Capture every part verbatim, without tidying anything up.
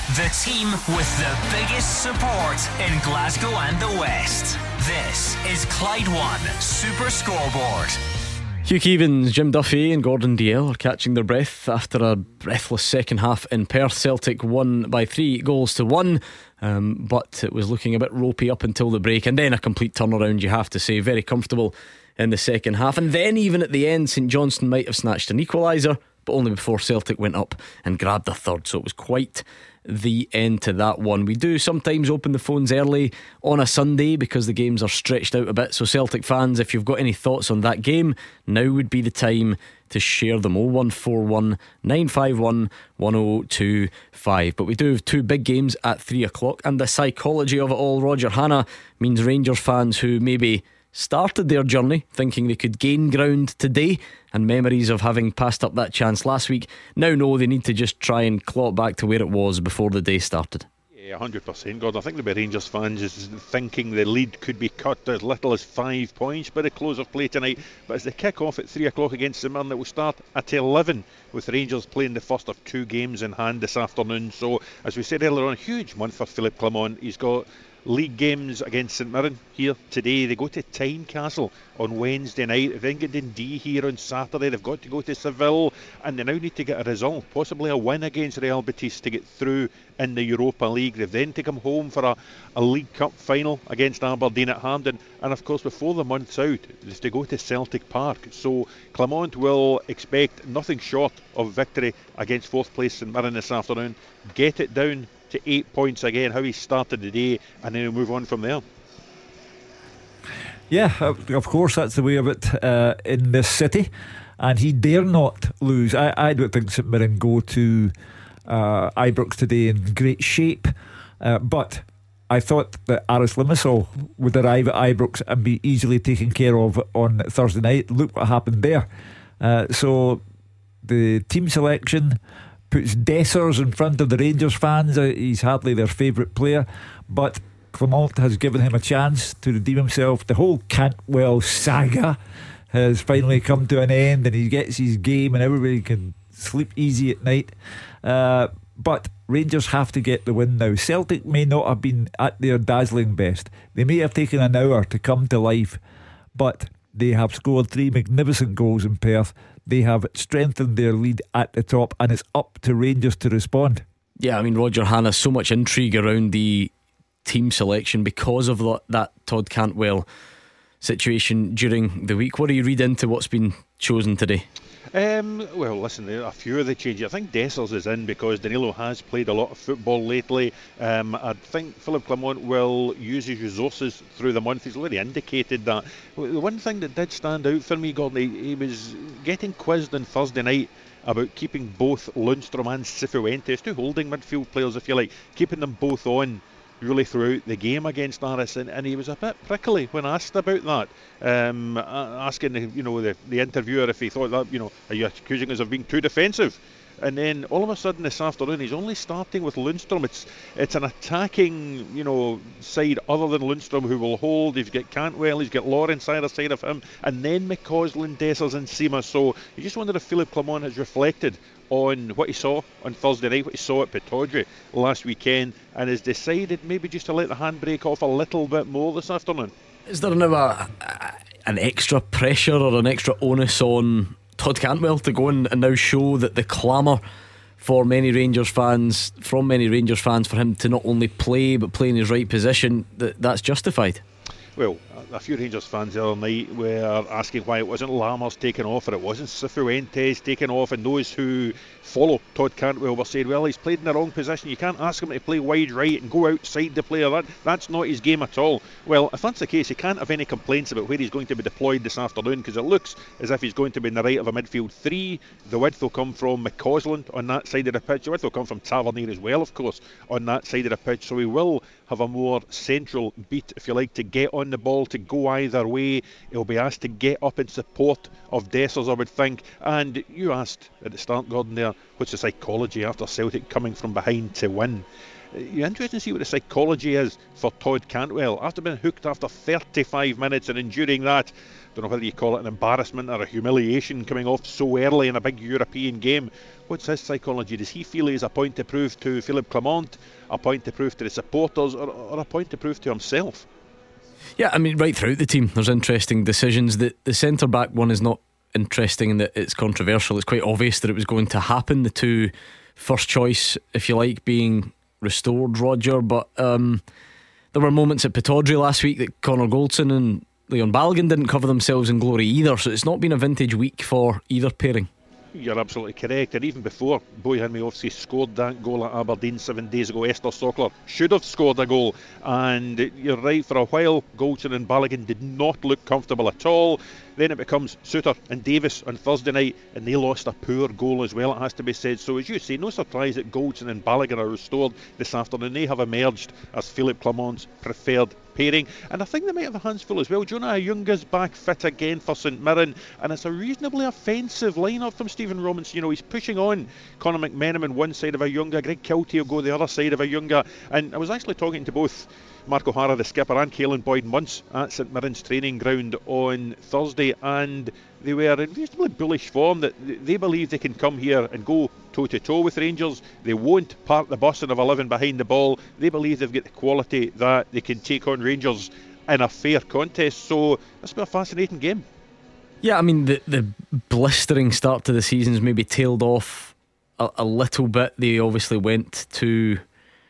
The team with the biggest support in Glasgow and the West. This is Clyde One Super Scoreboard. Hugh Keevins, Jim Duffy and Gordon Dalziel are catching their breath after a breathless second half in Perth. Celtic won by three goals to one, um, but it was looking a bit ropey up until the break, and then a complete turnaround, you have to say. Very comfortable in the second half, and then even at the end St Johnstone might have snatched an equaliser, but only before Celtic went up and grabbed a third. So it was quite the end to that one. We do sometimes open the phones early on a Sunday because the games are stretched out a bit. So Celtic fans, if you've got any thoughts on that game, now would be the time to share them. oh one four one, nine five one, one oh two five. But we do have two big games at three o'clock, and the psychology of it all, Roger Hannah, means Rangers fans who maybe started their journey thinking they could gain ground today, and memories of having passed up that chance last week, now know they need to just try and claw it back to where it was before the day started. Yeah, one hundred percent, God. I think the Rangers fans is thinking the lead could be cut as little as five points by the close of play tonight. But as they kick off at three o'clock against St Mirren, it will start at eleven, with Rangers playing the first of two games in hand this afternoon. So, as we said earlier on, huge month for Philippe Clement. He's got league games against St Mirren here today. They go to Tynecastle on Wednesday night. They've then got Dundee here on Saturday. They've got to go to Seville, and they now need to get a result, possibly a win against Real Betis to get through in the Europa League. They've then to come home for a, a League Cup final against Aberdeen at Hampden, and of course before the month's out is to go to Celtic Park. So Clement will expect nothing short of victory against fourth place St Mirren this afternoon, get it down to eight points again, how he started the day, and then he'll move on from there. Yeah, of course, that's the way of it uh, in this city, and he dare not lose. I, I don't think St Mirren go to uh, Ibrox today in great shape, uh, but I thought that Aris Limassol would arrive at Ibrox and be easily taken care of on Thursday night. Look what happened there. Uh, so the team selection puts Dessers in front of the Rangers fans. Uh, he's hardly their favourite player, but Clement has given him a chance to redeem himself. The whole Cantwell saga has finally come to an end, and he gets his game and everybody can sleep easy at night. Uh, but Rangers have to get the win now. Celtic may not have been at their dazzling best. They may have taken an hour to come to life, but they have scored three magnificent goals in Perth. They have strengthened their lead at the top, and it's up to Rangers to respond. Yeah, I mean, Roger Hannah, so much intrigue around the team selection because of that, that Todd Cantwell situation during the week. What do you read into what's been chosen today? Um, well, listen, there are a few of the changes. I think Dessers is in because Danilo has played a lot of football lately. Um, I think Philippe Clement will use his resources through the month. He's already indicated that. The one thing that did stand out for me, Gordon, he, he was getting quizzed on Thursday night about keeping both Lundstrom and Cifuentes, two holding midfield players, if you like, keeping them both on really throughout the game against Aris, and, and he was a bit prickly when asked about that, um, asking the, you know the, the interviewer if he thought that, you know, are you accusing us of being too defensive? And then all of a sudden this afternoon he's only starting with Lundstrom. It's it's an attacking, you know, side other than Lundstrom who will hold. He's got Cantwell, he's got Lawrence either side of him, and then McCausland, Dessers and Sima. So you just wonder if Philippe Clement has reflected on what he saw on Thursday night, what he saw at Pittodrie last weekend, and has decided maybe just to let the handbrake off a little bit more this afternoon. Is there now a, an extra pressure or an extra onus on Todd Cantwell to go in and now show that the clamour for many Rangers fans, from many Rangers fans, for him to not only play but play in his right position, that that's justified? Well, a few Rangers fans the other night were asking why it wasn't Lammers taken off or it wasn't Cifuentes taken off, and those who follow Todd Cantwell were saying, well, he's played in the wrong position. You can't ask him to play wide right and go outside the player. That, that's not his game at all. Well, if that's the case, he can't have any complaints about where he's going to be deployed this afternoon, because it looks as if he's going to be in the right of a midfield three. The width will come from McCausland on that side of the pitch. The width will come from Tavernier as well, of course, on that side of the pitch. So he will have a more central beat, if you like, to get on the ball, to go either way. He'll be asked to get up in support of Dessers, I would think. And you asked at the start, Gordon, there, what's the psychology after Celtic coming from behind to win? You're interested to see what the psychology is for Todd Cantwell after being hooked after thirty-five minutes and enduring that. Don't know whether you call it an embarrassment or a humiliation coming off so early in a big European game. what's his psychology? Does he feel he has a point to prove to Philippe Clement, a point to prove to the supporters, or, or a point to prove to himself? Yeah, I mean, right throughout the team there's interesting decisions. The, the centre back one is not interesting in that it's controversial. It's quite obvious that it was going to happen. The two first choice, if you like, being restored, Roger. But um, there were moments at Pittodrie last week that Connor Goldson and Leon Balogun didn't cover themselves in glory either. So it's not been a vintage week for either pairing. You're absolutely correct. And even before Bojan Miovski scored that goal at Aberdeen seven days ago, Esther Sokler should have scored a goal. And you're right, for a while Goldson and Balogun did not look comfortable at all. Then it becomes Suter and Davis on Thursday night, and they lost a poor goal as well, it has to be said. So as you say, no surprise that Goldson and Balogun are restored this afternoon. They have emerged as Philippe Clement's preferred pairing, and I think they might have a hands full as well. Jonah Ayunga's back fit again for St Mirren, and it's a reasonably offensive lineup from Stephen Robinson. You know, he's pushing on Conor McMenamin on one side of Ayunga, Greg Kiltie will go the other side of Ayunga. And I was actually talking to both Mark O'Hara, the skipper, and Caelan Boyd-Munce at St Mirren's training ground on Thursday, and they were in reasonably bullish form that they believe they can come here and go toe to toe with Rangers. They won't park the bus and have eleven behind the ball. They believe they've got the quality that they can take on Rangers in a fair contest. So this will be a fascinating game. Yeah, I mean, the, the blistering start to the season's maybe tailed off a, a little bit. They obviously went to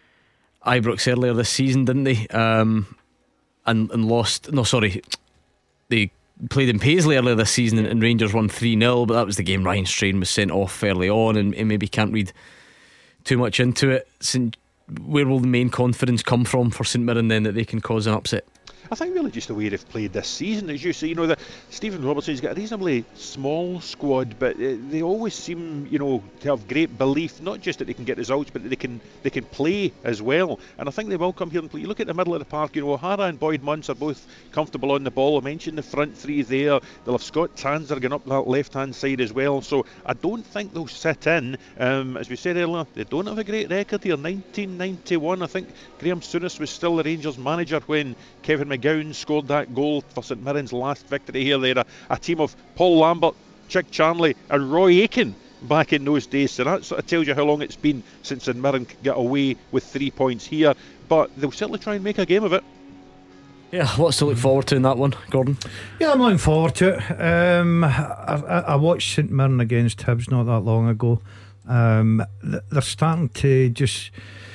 Ibrox earlier this season, didn't they? Um, and, and lost. No, sorry. They played in Paisley earlier this season, and, and Rangers won three nil. But that was the game Ryan Strain was sent off early on, and, and maybe can't read too much into it. St, where will the main confidence come from for St Mirren then that they can cause an upset? I think really just the way they've played this season. As you say, you know, that Stephen Robertson's got a reasonably small squad, but uh, they always seem, you know, to have great belief, not just that they can get results, but that they can they can play as well. And I think they will come here and play. You look at the middle of the park, you know, O'Hara and Boyd-Munce are both comfortable on the ball. I mentioned the front three there. They'll have Scott Tanser going up that left-hand side as well. So I don't think they'll sit in. Um, as we said earlier, they don't have a great record here. nineteen ninety-one, I think Graham Souness was still the Rangers manager when Kevin McGowan scored that goal for St Mirren's last victory here. They had a, a team of Paul Lambert, Chick Charnley and Roy Aitken back in those days, so that sort of tells you how long it's been since St Mirren got away with three points here. But they'll certainly try and make a game of it. Yeah, lots to look forward to in that one, Gordon. Yeah, I'm looking forward to it. um, I, I, I watched St Mirren against Hibs not that long ago. um, They're starting to just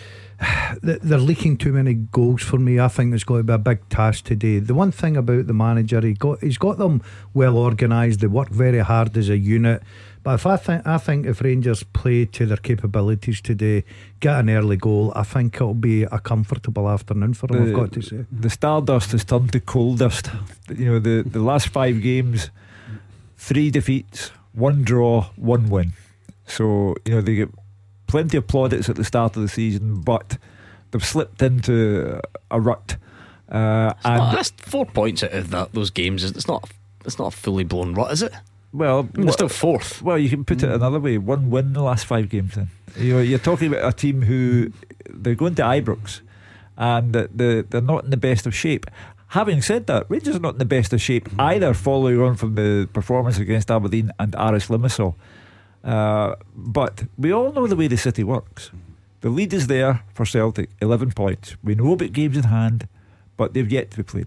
they're leaking too many goals for me. I think there's got to be a big task today. The one thing about the manager, he got he's got them well organised. They work very hard as a unit. But if I think I think if Rangers play to their capabilities today, get an early goal, I think it'll be a comfortable afternoon for them. The, I've got to say, the stardust has turned to coal dust. You know, the the last five games, three defeats, one draw, one win. So you know they get plenty of plaudits at the start of the season, but they've slipped into a rut. Uh, and not, that's four points out of that those games. It's not. It's not a fully blown rut, is it? Well, I mean, they're still fourth. Well, you can put it another way: one win in the last five games. Then you know, you're talking about a team who they're going to Ibrox, and the, they're not in the best of shape. Having said that, Rangers are not in the best of shape either, following on from the performance against Aberdeen and Aris Limassol. Uh, but we all know the way the city works. The lead is there for Celtic, eleven points. We know about games in hand, but they've yet to be played.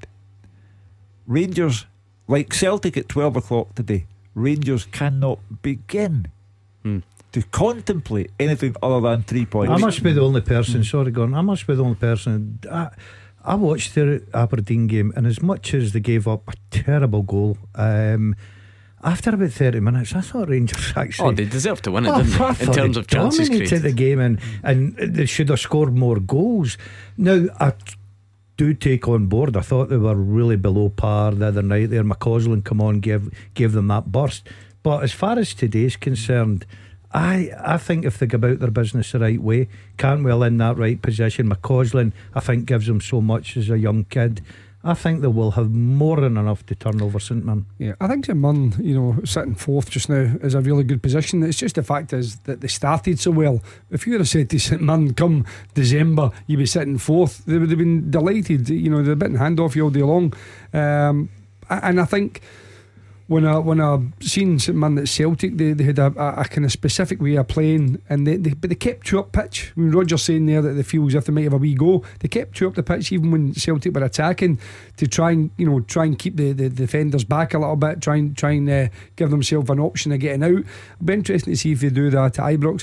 Rangers, like Celtic at twelve o'clock today, Rangers cannot begin hmm. to contemplate anything other than three points. I must be the only person, sorry Gordon, I must be the only person. I, I watched the Aberdeen game, and as much as they gave up a terrible goal, um, after about thirty minutes, I thought Rangers actually. Oh, they deserved to win it, oh, didn't they? In terms of chances created, dominated the game, and, and they should have scored more goals. Now, I do take on board, I thought they were really below par the other night there. McCausland come on, gave gave them that burst. But as far as today's concerned, I I think if they go about their business the right way, Cantwell in that right position, McCausland I think gives them so much as a young kid. I think they will have more than enough to turn over St Mirren. Yeah, I think St Mirren, you know, sitting fourth just now is a really good position. It's just the fact is that they started so well. If you would have said to St Mirren come December you'd be sitting fourth, they would have been delighted. You know, they're a bit in handoff you all day long. Um, and I think when I when I seen St Mirren at Celtic, they, they had a, a, a kind of specific way of playing, and they, they but they kept two up pitch. I mean, Roger's saying there that they feel as if they might have a wee go. They kept two up the pitch even when Celtic were attacking, to try and you know try and keep the, the defenders back a little bit, try and try and uh, give themselves an option of getting out. It'll be interesting to see if they do that at Ibrox.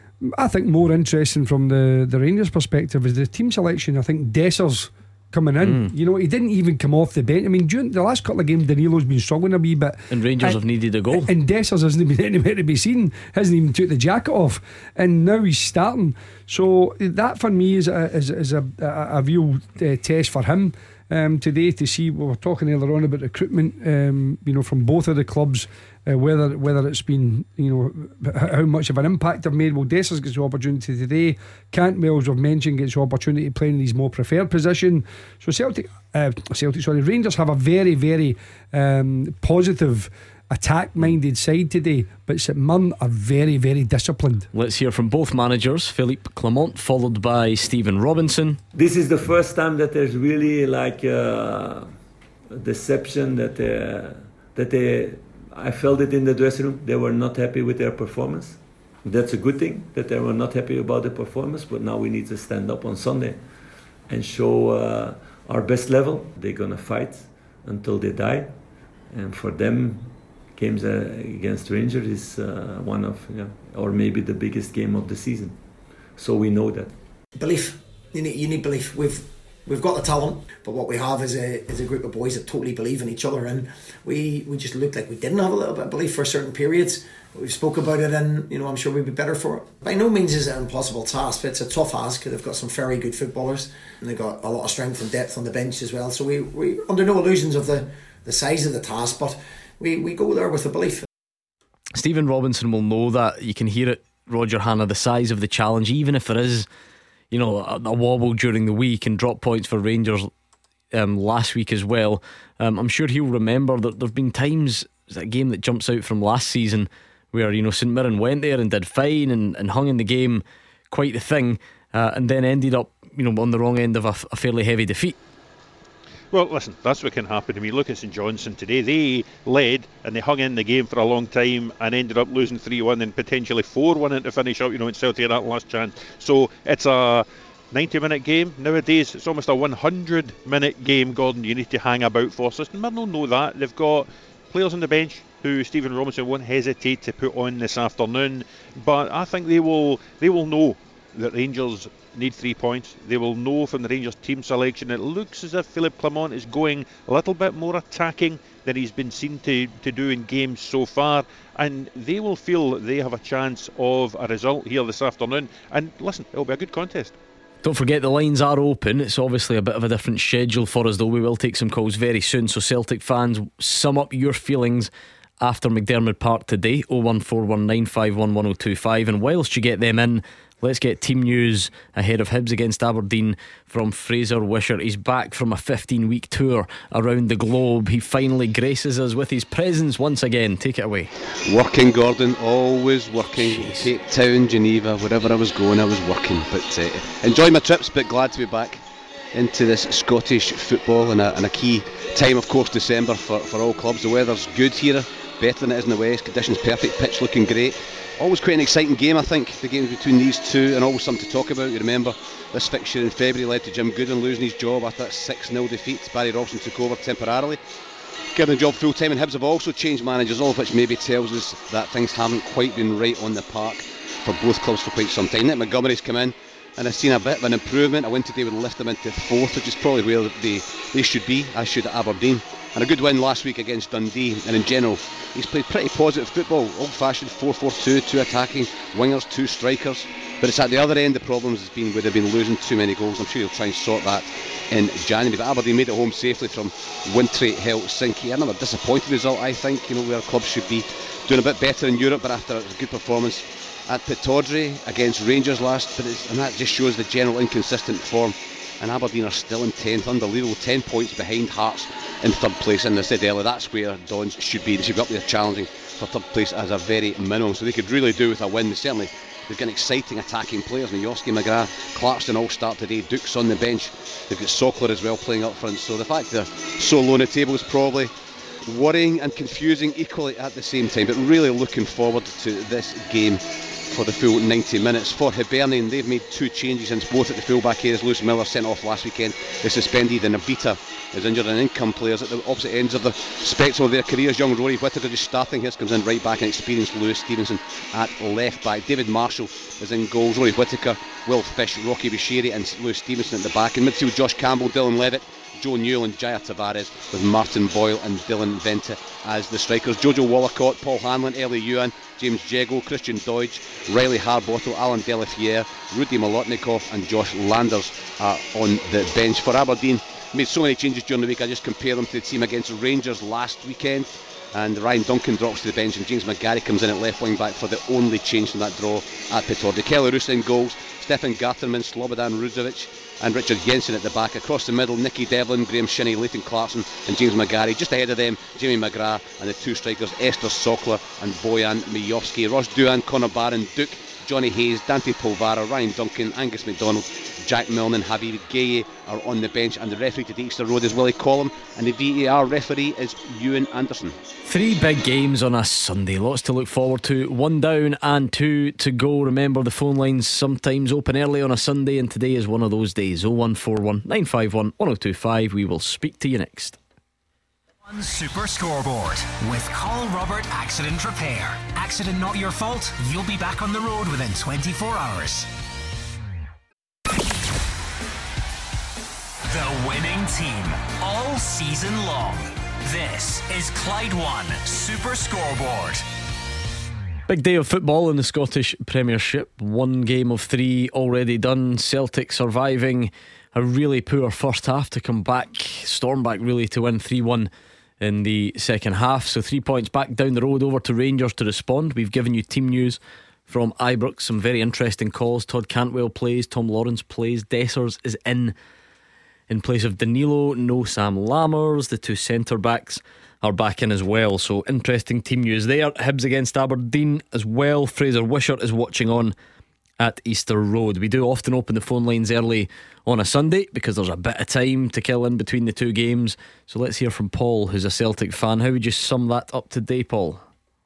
I think more interesting from the the Rangers' perspective is the team selection. I think Dessers coming in, mm. you know, he didn't even come off the bench. I mean, during the last couple of games, Danilo's been struggling a wee bit, and Rangers and, have needed a goal. And Dessers hasn't been anywhere to be seen. Hasn't even took the jacket off, and now he's starting. So that for me is a is, is a, a, a real uh, test for him um, today to see. We were talking earlier on about recruitment, um, you know, from both of the clubs. Uh, whether whether it's been, you know, how much of an impact they've made. Well, Dessers gets the opportunity today. Cantwell, as we've mentioned, gets the opportunity to play in his more preferred position. So Celtic, uh, Celtic, sorry, Rangers have a very, very um, positive, attack-minded side today, but St Mirren are very, very disciplined. Let's hear from both managers, Philippe Clement, followed by Stephen Robinson. This is the first time that there's really like uh, a deception that uh, that they. I felt it in the dressing room. They were not happy with their performance. That's a good thing, that they were not happy about the performance, but now we need to stand up on Sunday and show uh, our best level. They're going to fight until they die. And for them, games uh, against Rangers is uh, one of, yeah, or maybe the biggest game of the season. So we know that. Belief. You need, you need belief. We've We've got the talent, but what we have is a is a group of boys that totally believe in each other, and we, we just looked like we didn't have a little bit of belief for certain periods. We've spoke about it, and you know I'm sure we'd be better for it. By no means is it an impossible task, but it's a tough ask because they've got some very good footballers, and they've got a lot of strength and depth on the bench as well. So we we under no illusions of the, the size of the task, but we, we go there with the belief. Stephen Robinson will know that. You can hear it, Roger Hannah, the size of the challenge, even if there is, you know, a, a wobble during the week and drop points for Rangers um, last week as well. Um, I'm sure he'll remember that there have been times, a game that jumps out from last season, where, you know, St Mirren went there and did fine and, and hung in the game, quite the thing, uh, and then ended up, you know, on the wrong end of a, a fairly heavy defeat. Well, listen, that's what can happen. I mean, look at St Johnstone today. They led and they hung in the game for a long time and ended up losing three one and potentially four one to finish up, you know, in Celtic at that last chance. So it's a ninety minute game. Nowadays, it's almost a one hundred minute game, Gordon. You need to hang about for. So St Mirren will know that. They've got players on the bench who Stephen Robinson won't hesitate to put on this afternoon. But I think they will they will know that Rangers need three points. They will know from the Rangers team selection. It looks as if Philippe Clement is going a little bit more attacking than he's been seen to, to do in games so far, and they will feel that they have a chance of a result here this afternoon. And listen, it'll be a good contest. Don't forget the lines are open. It's obviously a bit of a different schedule for us, though. We will take some calls very soon. So Celtic fans, sum up your feelings after McDiarmid Park today. oh one four one nine five one one oh two five. And whilst you get them in, let's get team news ahead of Hibs against Aberdeen from Fraser Wishart. He's back from a fifteen week tour around the globe. He finally graces us with his presence once again. Take it away. Working, Gordon, always working. Jeez. Cape Town, Geneva, wherever I was going, I was working. But uh, enjoy my trips, but glad to be back into this Scottish football and a, and a key time, of course, December for, for all clubs. The weather's good here, better than it is in the west. Conditions perfect, pitch looking great. Always quite an exciting game, I think, the games between these two, and always something to talk about. You remember this fixture in February led to Jim Gooden losing his job after that six nil defeat. Barry Robson took over temporarily, given the job full time, and Hibs have also changed managers, all of which maybe tells us that things haven't quite been right on the park for both clubs for quite some time. Nick Montgomery's come in and I've seen a bit of an improvement. A win today would lift them into fourth, which is probably where they, they should be, as should Aberdeen. And a good win last week against Dundee, and in general he's played pretty positive football, old fashioned four four two, two attacking wingers, two strikers. But it's at the other end the problems has been where they've been losing too many goals. I'm sure he'll try and sort that in January. But Aberdeen made it home safely from wintry Helsinki. Another disappointing result, I think, you know, where clubs should be doing a bit better in Europe, but after a good performance at Pittodrie against Rangers last, but it's, and that just shows the general inconsistent form. And Aberdeen are still in tenth, unbelievable, ten points behind Hearts in third place. And as I said earlier, that's where Dons should be. They should be up there challenging for third place as a very minimum. So they could really do with a win. They certainly, they've got exciting attacking players. Mijoski, McGrath, Clarkson all start today. Duke's on the bench. They've got Sokler as well playing up front. So the fact they're so low on the table is probably worrying and confusing equally at the same time, but really looking forward to this game for the full ninety minutes. For Hibernian, they've made two changes since both at the full-back areas. Lewis Miller sent off last weekend is suspended, and Abita is injured, and income players at the opposite ends of the spectrum of their careers. Young Rory Whittaker just starting. Here comes in right back, and experienced Lewis Stevenson at left back. David Marshall is in goals. Rory Whittaker, Will Fish, Rocky Bashiri and Lewis Stevenson at the back. In midfield, Josh Campbell, Dylan Levitt, Joe Newell and Jaya Tavares, with Martin Boyle and Dylan Vente as the strikers. Jojo Wallacott, Paul Hanlon, Ellie Ewan, James Jego, Christian Deutsch, Riley Harbottle, Alan Delafiere, Rudy Molotnikov and Josh Landers are on the bench. For Aberdeen, made so many changes during the week, I just compare them to the team against Rangers last weekend, and Ryan Duncan drops to the bench and James McGarry comes in at left wing back for the only change from that draw at Pittodrie. Kelly Roos in goals, Stefan Garterman, Slobodan Ruzovic and Richard Jensen at the back. Across the middle, Nicky Devlin, Graham Shinney, Leighton Clarkson and James McGarry. Just ahead of them, Jamie McGrath and the two strikers Esther Sokler and Bojan Mijovski. Ross Duan, Connor Barron, Duke, Johnny Hayes, Dante Polvara, Ryan Duncan, Angus MacDonald, Jack Milne and Javier Gueye are on the bench, and the referee to Easter Road is Willie Collum, and the V A R referee is Ewan Anderson. Three big games on a Sunday, lots to look forward to. One down and two to go. Remember, the phone lines sometimes open early on a Sunday, and today is one of those days. oh one four one nine five one one oh two five. We will speak to you next. One Super Scoreboard with Carl Robert Accident Repair. Accident not your fault? You'll be back on the road within twenty-four hours. The winning team all season long. This is Clyde One Super Scoreboard. Big day of football in the Scottish Premiership. One game of three already done. Celtic surviving a really poor first half to come back, storm back really to win three one in the second half. So three points back down the road over to Rangers to respond. We've given you team news from Ibrox, some very interesting calls. Todd Cantwell plays, Tom Lawrence plays, Dessers is in in place of Danilo. No Sam Lammers. The two centre backs are back in as well, so interesting team news there. Hibs against Aberdeen as well. Fraser Wishart is watching on at Easter Road. We do often open the phone lines early on a Sunday because there's a bit of time to kill in between the two games. So let's hear from Paul, who's a Celtic fan. How would you sum that up today, Paul?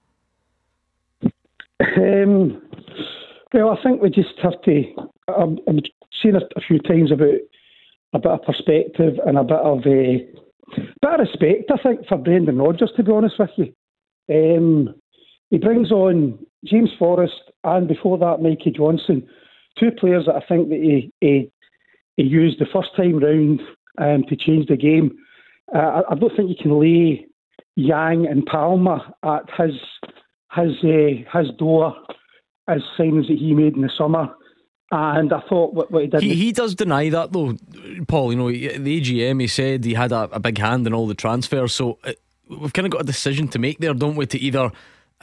Um, well, I think we just have to. I'm, I'm saying it a few times about a bit of perspective and a bit of a bit of respect, I think, for Brendan Rodgers, to be honest with you. Um, he brings on James Forrest and before that Mikey Johnson, two players that I think that he he, he used the first time round um, to change the game. Uh, I, I don't think you can lay Yang and Palmer at his his uh, his door as signings that he made in the summer. And I thought what, what he did. He, he does deny that though, Paul. You know, the A G M, he said he had a, a big hand in all the transfers. So uh, we've kind of got a decision to make there, don't we? To either uh,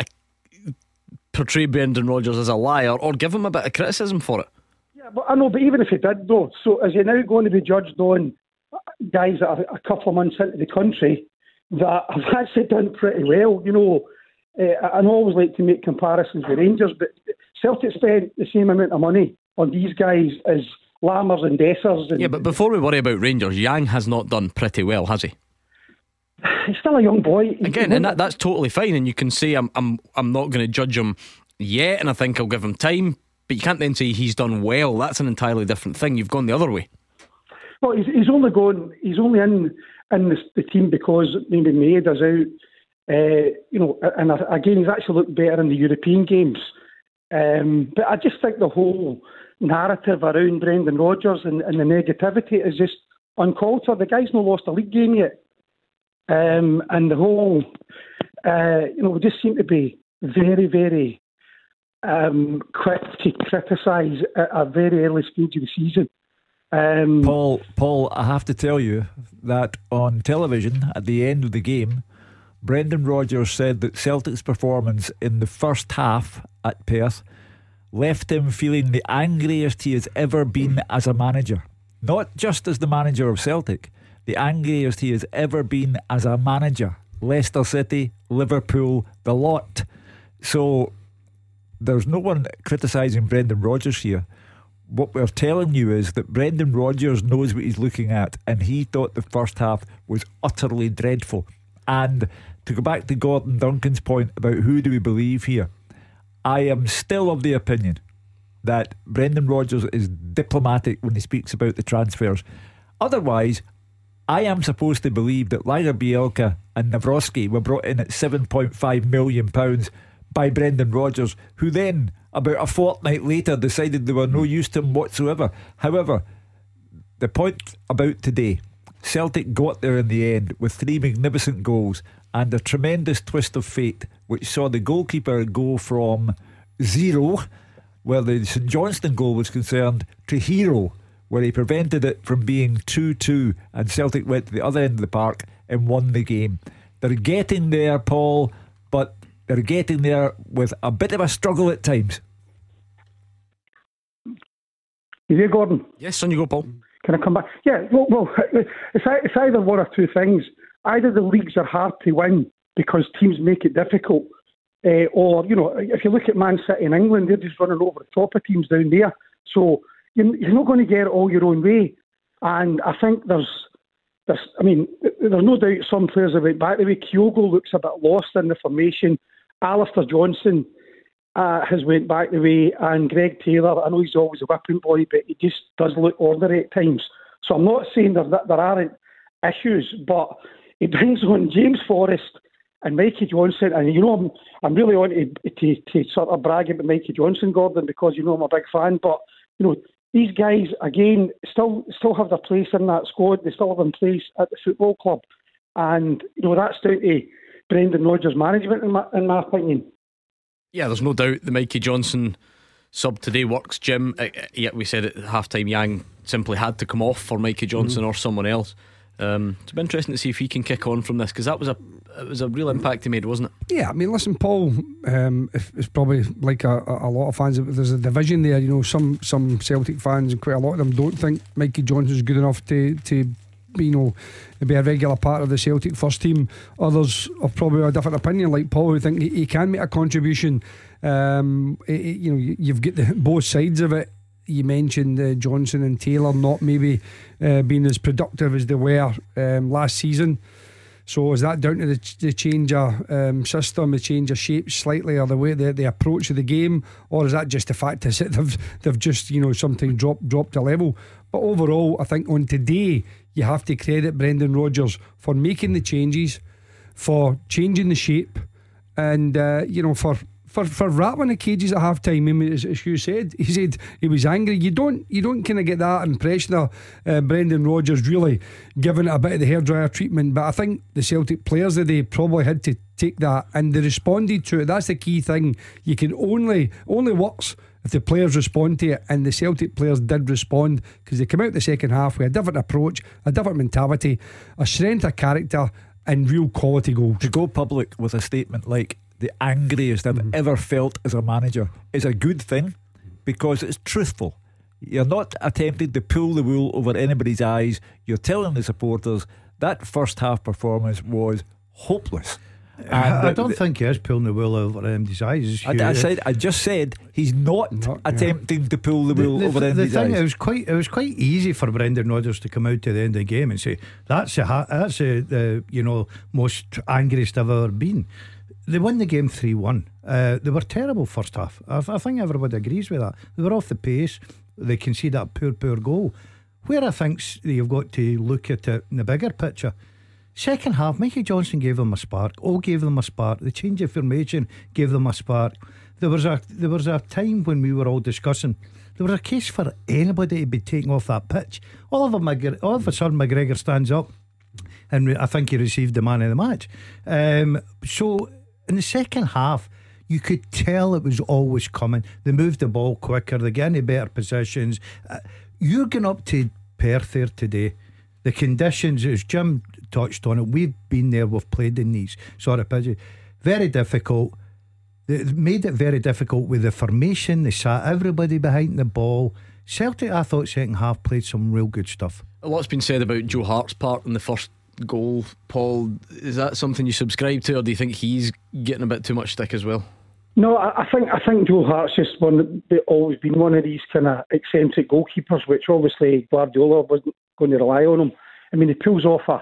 portray Brendan Rodgers as a liar or give him a bit of criticism for it. Yeah, but I know. But even if he did, though, so is he now going to be judged on guys that are a couple of months into the country that have actually done pretty well? You know, uh, I always like to make comparisons with Rangers, but Celtic spent the same amount of money on these guys as Lammers and Dessers. And yeah, but before we worry about Rangers, Yang has not done pretty well, has he? He's still a young boy. Again, and that, that's totally fine. And you can say I'm I'm I'm not going to judge him yet, and I think I'll give him time. But you can't then say he's done well. That's an entirely different thing. You've gone the other way. Well, he's, he's only gone. He's only in in the, the team because maybe Maid is out. Uh, you know, and again, he's actually looked better in the European games. Um, but I just think the whole narrative around Brendan Rodgers and, and the negativity is just uncalled for. The guy's not lost a league game yet, um, and the whole, uh, you know, we just seem to be very, very um, quick to criticise at a very early stage of the season. Um, Paul, Paul, I have to tell you that on television at the end of the game, Brendan Rodgers said that Celtic's performance in the first half at Perth left him feeling the angriest he has ever been as a manager. Not just as the manager of Celtic, the angriest he has ever been as a manager. Leicester City, Liverpool, the lot. So there's no one criticising Brendan Rodgers here. What we're telling you is that Brendan Rodgers knows what he's looking at, and he thought the first half was utterly dreadful. And to go back to Gordon Duncan's point about who do we believe here, I am still of the opinion that Brendan Rodgers is diplomatic when he speaks about the transfers. Otherwise, I am supposed to believe that Liger Bielka and Nawrocki were brought in at seven point five million pounds by Brendan Rodgers, who then, about a fortnight later, decided they were no use to him whatsoever. However, the point about today, Celtic got there in the end with three magnificent goals and a tremendous twist of fate, which saw the goalkeeper go from zero, where the St Johnstone goal was concerned, to hero, where he prevented it from being two two, and Celtic went to the other end of the park and won the game. They're getting there, Paul, but they're getting there with a bit of a struggle at times. You there, Gordon? Yes, on you go, Paul. Can I come back? Yeah, well, well it's, it's either one or two things. Either the leagues are hard to win because teams make it difficult, uh, or, you know, if you look at Man City in England, they're just running over the top of teams down there. So you're not going to get it all your own way. And I think there's, there's I mean, there's no doubt some players have went back the way. Kyogo looks a bit lost in the formation. Alistair Johnson uh, has went back the way. And Greg Taylor, I know he's always a whipping boy, but he just does look ordinary at times. So I'm not saying there, that there aren't issues, but he brings on James Forrest and Mikey Johnson. And, you know, I'm, I'm really on to, to, to sort of brag about Mikey Johnson, Gordon, because, you know, I'm a big fan. But, you know, these guys, again, still still have their place in that squad. They still have their place at the football club. And, you know, that's down to Brendan Rodgers' management, in my, in my opinion. Yeah, there's no doubt the Mikey Johnson sub today works, Jim. Uh, yeah, we said at half time Yang simply had to come off for Mikey Johnson mm. or someone else. Um, it's been interesting to see if he can kick on from this, because that was a it was a real impact he made, wasn't it? Yeah, I mean, listen, Paul, um, it's probably like a, a lot of fans. There's a division there. You know, some some Celtic fans, and quite a lot of them, don't think Mikey Johnson's good enough to to you know be a regular part of the Celtic first team. Others have probably a different opinion, like Paul, who think he, he can make a contribution. Um, it, it, you know, you've got the, both sides of it. You mentioned uh, Johnson and Taylor not maybe uh, being as productive as they were um, last season. So is that down to the, the change of um, system, the change of shape slightly, or the way the, the approach of the game, or is that just the fact that they've they've just you know something dropped dropped a level? But overall, I think on today you have to credit Brendan Rodgers for making the changes, for changing the shape, and uh, you know for. For, for rattling the cages at half time. I mean, as, as you said, he said he was angry. You don't you don't kind of get that impression of uh, Brendan Rodgers really giving it a bit of the hairdryer treatment. But I think the Celtic players today probably had to take that, and they responded to it. That's the key thing. You can only only works if the players respond to it, and the Celtic players did respond, because they came out the second half with a different approach, a different mentality, a strength of character, and real quality goals. To go public with a statement like the angriest I've mm-hmm. ever felt as a manager is a good thing, because it's truthful. You're not attempting to pull the wool over anybody's eyes. You're telling the supporters that first half performance was hopeless. And I, I don't the, think he is pulling the wool over anybody's eyes. I, I said, I just said he's not, not attempting yeah. to pull the wool the, the, over the, anybody's the thing, eyes. It was quite, it was quite easy for Brendan Rodgers to come out to the end of the game and say that's a, that's a, the you know most angriest I've ever been. They won the game three one. Uh, they were terrible first half. I, I think everybody agrees with that. They were off the pace. They conceded that poor, poor goal. Where I think you've got to look at it in the bigger picture, second half, Mikey Johnson gave them a spark. O gave them a spark. The change of formation gave them a spark. There was a there was a time when we were all discussing, there was a case for anybody to be taken off that pitch. All of a, all of a sudden McGregor stands up, and I think he received the man of the match. Um, so in the second half, you could tell it was always coming. They moved the ball quicker. They get into better positions. Uh, you're going up to Perth there today. The conditions, as Jim touched on it, we've been there, we've played in these sort of pitches. Very difficult. They made it very difficult with the formation. They sat everybody behind the ball. Celtic, I thought, second half played some real good stuff. A lot's been said about Joe Hart's part in the first goal, Paul. Is that something you subscribe to, or do you think he's getting a bit too much stick as well? No, I, I think I think Joe Hart's just one that always been one of these kind of eccentric goalkeepers, which obviously Guardiola wasn't going to rely on him. I mean, he pulls off a,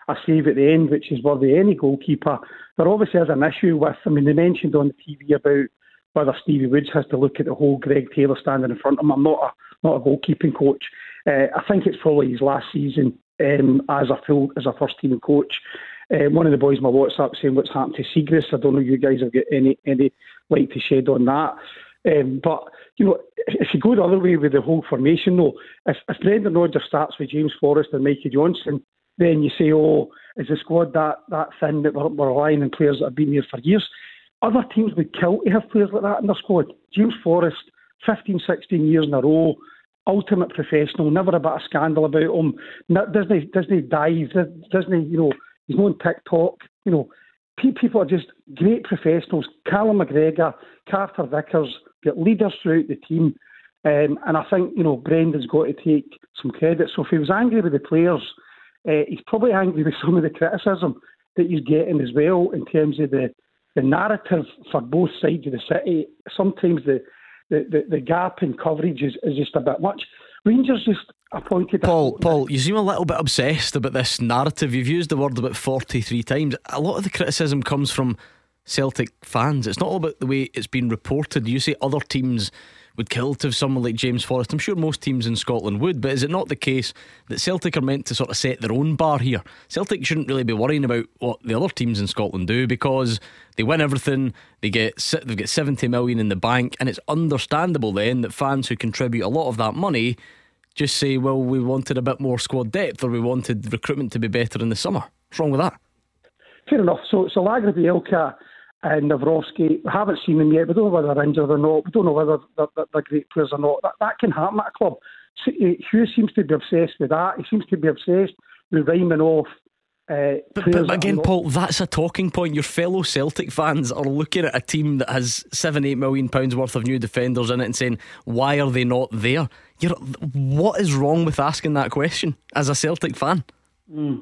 a save at the end, which is worthy any goalkeeper. There obviously is an issue with, I mean, they mentioned on the T V about whether Stevie Woods has to look at the whole Greg Taylor standing in front of him. I'm not a, not a goalkeeping coach. Uh, I think it's probably his last season um, as a full as a first team coach. Uh, one of the boys in my WhatsApp saying what's happened to Siegrist. I don't know if you guys have got any any light to shed on that. Um, but, you know, if you go the other way with the whole formation, though, if, if Brendan Rodgers starts with James Forrest and Mikey Johnson, then you say, oh, is the squad that, that thin that we're, we're relying on players that have been here for years? Other teams would kill to have players like that in their squad. James Forrest, fifteen, sixteen years in a row, ultimate professional, never a bit of scandal about him, doesn't, doesn't dive, doesn't, you know, he's not on TikTok, you know. People are just great professionals. Callum McGregor, Carter Vickers, get leaders throughout the team. Um, and I think, you know, Brendan's got to take some credit. So if he was angry with the players, uh, he's probably angry with some of the criticism that he's getting as well in terms of the, the narrative for both sides of the city. Sometimes the, the, the, the gap in coverage is, is just a bit much. Rangers just appointed... Paul, Paul, you seem a little bit obsessed about this narrative. You've used the word about forty-three times. A lot of the criticism comes from Celtic fans. It's not all about the way it's been reported. You say other teams would kill to have someone like James Forrest. I'm sure most teams in Scotland would, but is it not the case that Celtic are meant to sort of set their own bar here? Celtic shouldn't really be worrying about what the other teams in Scotland do, because they win everything, they get they've got seventy million in the bank, and it's understandable then that fans who contribute a lot of that money just say, well, we wanted a bit more squad depth, or we wanted recruitment to be better in the summer. What's wrong with that? Fair enough. So, so Lagerbielke and Nawrocki, we haven't seen them yet. We don't know whether they're injured or not. We don't know whether they're, they're, they're great players or not. That, that can happen at a club. So, uh, Hugh seems to be obsessed with that. He seems to be obsessed with rhyming off. Uh, but, but again, Paul, that's a talking point. Your fellow Celtic fans are looking at a team that has seven, eight million pounds worth of new defenders in it and saying, why are they not there? You're, what is wrong with asking that question as a Celtic fan? Mm.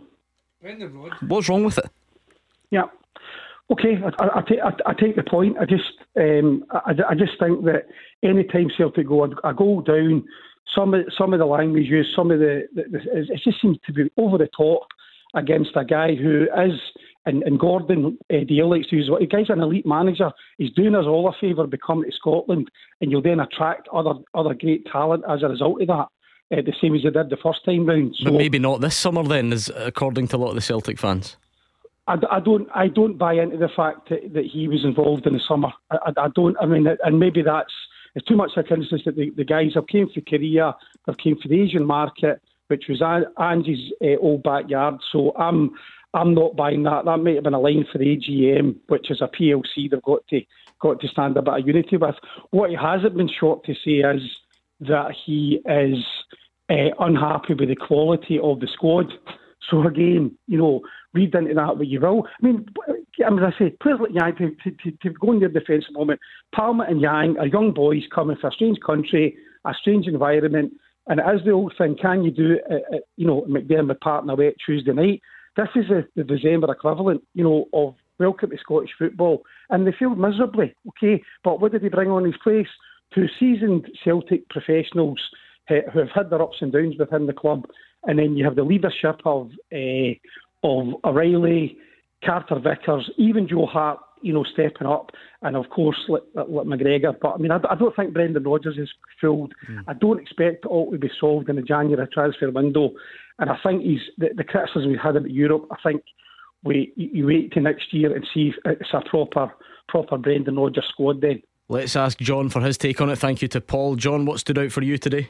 What's wrong with it? Yeah. Okay, I, I, I, take, I, I take the point. I just, um, I, I just think that any time Celtic go a, a goal down, some of some of the language used, some of the, the, the it just seems to be over the top against a guy who is, and, and Gordon uh, Dale likes to use, the guy's an elite manager. He's doing us all a favour by coming to Scotland, and you'll then attract other other great talent as a result of that. Uh, the same as they did the first time round. So, but maybe not this summer then, as according to a lot of the Celtic fans. I, I don't I don't buy into the fact that, that he was involved in the summer. I, I, I don't. I mean, and maybe that's it's too much like instance that the, the guys have came for Korea, they've came for the Asian market, which was Angie's uh, old backyard. So I'm I'm not buying that. That might have been a line for the A G M, which is a P L C they've got to got to stand a bit of unity with. What he hasn't been short to say is that he is uh, unhappy with the quality of the squad. So again, you know, read into that what you will. I mean, as I say, players like Yang, to, to, to go in their defence at the moment, Palma and Yang are young boys coming from a strange country, a strange environment, and it is the old thing, can you do it at, at, you know, McDermott Park on a wet Tuesday night? This is a, the December equivalent, you know, of welcome to Scottish football, and they failed miserably, okay, but what did they bring on his place? Two seasoned Celtic professionals uh, who have had their ups and downs within the club, and then you have the leadership of uh, of O'Reilly, Carter Vickers, even Joe Hart, you know, stepping up, and of course like, like McGregor. But I mean, I, I don't think Brendan Rodgers is fooled. Mm. I don't expect it all to be solved in the January transfer window, and I think he's the, the criticism we had about Europe. I think we you wait to next year and see if it's a proper proper Brendan Rodgers squad then. Let's ask John for his take on it. Thank you to Paul. John, what stood out for you today?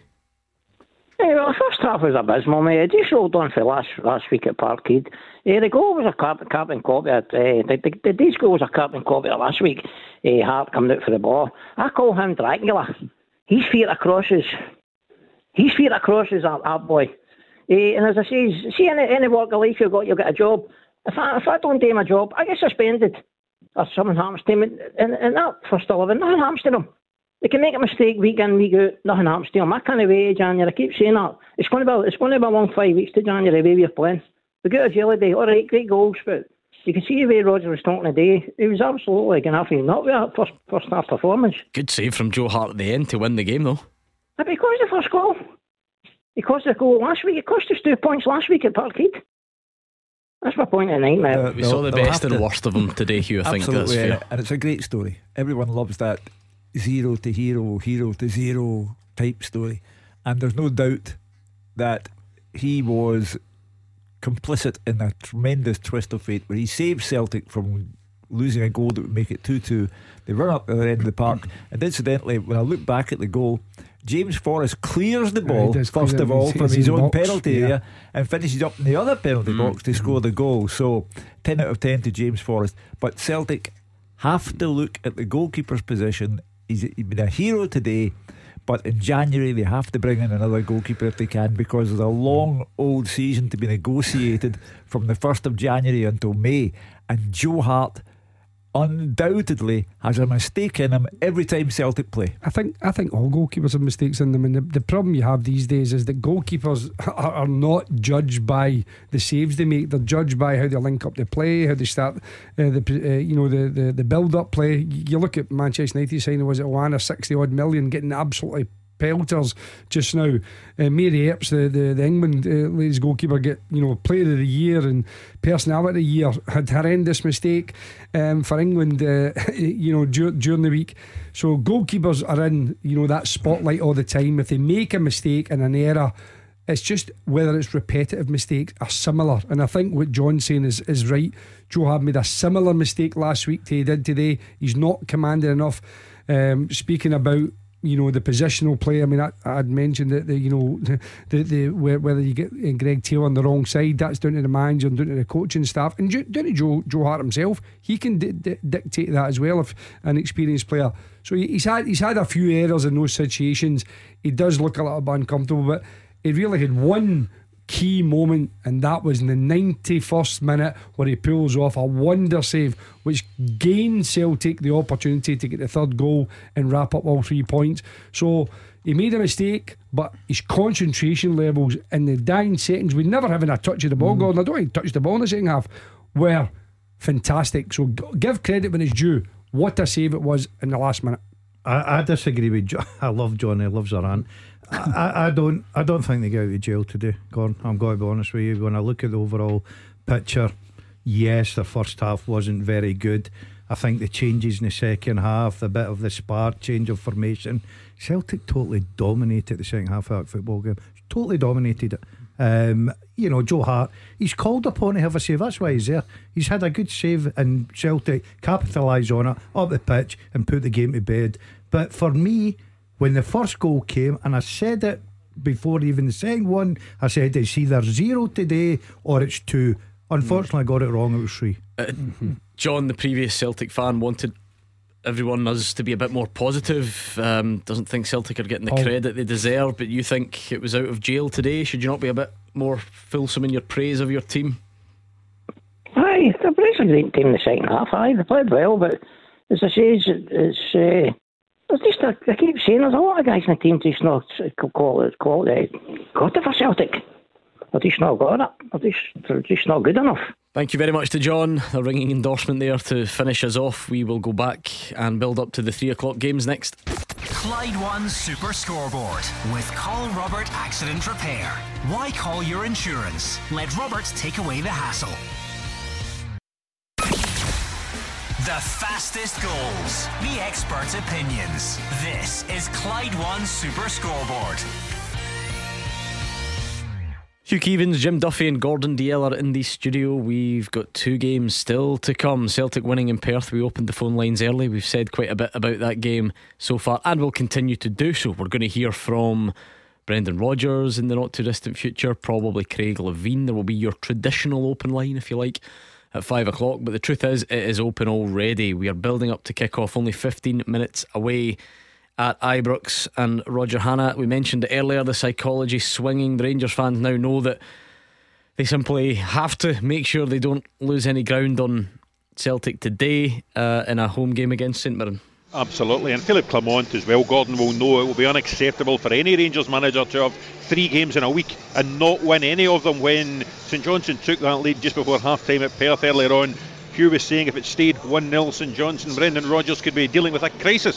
Yeah, well, the first half was abysmal, mate. Just rolled on for last last week at Parkhead. Uh, the goal was a carbon, carbon copy. Uh, the, the, the D's goal was a carbon copy of last week. Uh, Hart coming out for the ball. I call him Dracula. He's feet across his. He's feet across his our, our boy. Uh, and as I say, see any any walk of life you've got, you'll get a job. If I if I don't do my job, I get suspended. Or something happens to me, and, and that first eleven, nothing happens to them. They can make a mistake week in, week out, nothing happens to them. I can't wait January. I keep saying that. It's going to be it's going to be a long five weeks to January, the way we're playing. We got a jelly day, all right, great goals, but you can see the way Rodgers was talking today. He was absolutely going to have to not with that first, first half performance. Good save from Joe Hart at the end to win the game, though. But because the first goal, he cost the goal last week. It cost us two points last week at Parkhead. That's my point tonight, mate. Uh, we saw the best and worst of them today, Hugh. I think Absolutely, that's fair. and it's a great story. Everyone loves that zero to hero, hero to zero type story, and there's no doubt that he was complicit in a tremendous twist of fate where he saved Celtic from losing a goal that would make it two two. They run up the other end of the park, and incidentally, when I look back at the goal, James Forrest clears the ball yeah, first of all from his own box, penalty yeah. area and finishes up in the other penalty mm. box to score the goal. So ten out of ten to James Forrest. But Celtic have to look at the goalkeeper's position. He's, he's been a hero today, but in January they have to bring in another goalkeeper if they can, because there's a long old season to be negotiated from the first of January until May, and Joe Hart undoubtedly has a mistake in him every time Celtic play. I think I think all goalkeepers have mistakes in them, and the, the problem you have these days is that goalkeepers are, are not judged by the saves they make. They're judged by how they link up the play, how they start uh, the uh, you know the, the, the build up play. You look at Manchester United signing, was it Oana, sixty odd million, getting absolutely pelters just now. uh, Mary Earps, the, the, the England uh, ladies goalkeeper, get, you know, player of the year and personality of the year. Had horrendous mistake um, for England uh, you know dur- during the week. So goalkeepers are in, you know, that spotlight all the time. If they make a mistake and an error, it's just whether it's repetitive mistakes or similar. And I think what John's saying is, is right. Joe had made a similar mistake last week to he did today. He's not commanded enough. Um, speaking about, you know, the positional play, I mean, I, I'd mentioned that the, you know, the, the whether you get Greg Taylor on the wrong side, that's down to the manager and down to the coaching staff, and down to Joe, Joe Hart himself. He can di- di- dictate that as well, if an experienced player. So he's had he's had a few errors in those situations. He does look a little bit uncomfortable, but he really had one key moment, and that was in the ninety-first minute where he pulls off a wonder save which gained Celtic the opportunity to get the third goal and wrap up all three points. So he made a mistake, but his concentration levels in the dying seconds, we never having a touch of the ball, mm. Gordon, I don't think he touched the ball in the second half, were fantastic. So give credit when it's due. What a save it was in the last minute. I, I disagree with John. I love Johnny, loves a rant. I, I don't I don't think they get out of jail today, Gordon. I'm going to be honest with you. When I look at the overall picture, yes, the first half wasn't very good. I think the changes in the second half, the bit of the spark, change of formation, Celtic totally dominated the second half of that football game. Totally dominated it. Um, you know, Joe Hart, he's called upon to have a save. That's why he's there. He's had a good save, and Celtic capitalise on it up the pitch and put the game to bed. But for me, when the first goal came, and I said it before even the second one, I said it's either zero today or it's two. Unfortunately, I got it wrong. It was three. uh, John, the previous Celtic fan, wanted everyone us to be a bit more positive. Um, doesn't think Celtic are getting the oh. credit they deserve, but you think it was out of jail today. Should you not be a bit more fulsome in your praise of your team? Aye, they played a great team in the second half. Aye, they played well, but as I say, it's, it's uh, there's just a, I keep saying there's a lot of guys in the team just not quality, quality got it for Celtic. They're just not got it. They're just, they're just not good enough. Thank you very much to John. A ringing endorsement there to finish us off. We will go back and build up to the three o'clock games next. Clyde One Super Scoreboard with Call Robert Accident Repair. Why call your insurance? Let Robert take away the hassle. The fastest goals, the experts' opinions. This is Clyde One Super Scoreboard. Hugh Keevins, Jim Duffy and Gordon Dalziel are in the studio. We've got two games still to come. Celtic winning in Perth. We opened the phone lines early. We've said quite a bit about that game so far, and we'll continue to do so. We're going to hear from Brendan Rodgers in the not too distant future, probably Craig Levine. There will be your traditional open line, if you like, at five o'clock. But the truth is, it is open already. We are building up to kick off, only fifteen minutes away at Ibrox. And Roger Hannah, we mentioned it earlier, the psychology swinging. The Rangers fans now know that they simply have to make sure they don't lose any ground on Celtic today uh, in a home game against St Mirren. Absolutely, and Philippe Clement as well, Gordon, will know it will be unacceptable for any Rangers manager to have three games in a week and not win any of them. When St Johnstone took that lead just before half time at Perth earlier on, Hugh was saying if it stayed one nil St Johnstone, Brendan Rodgers could be dealing with a crisis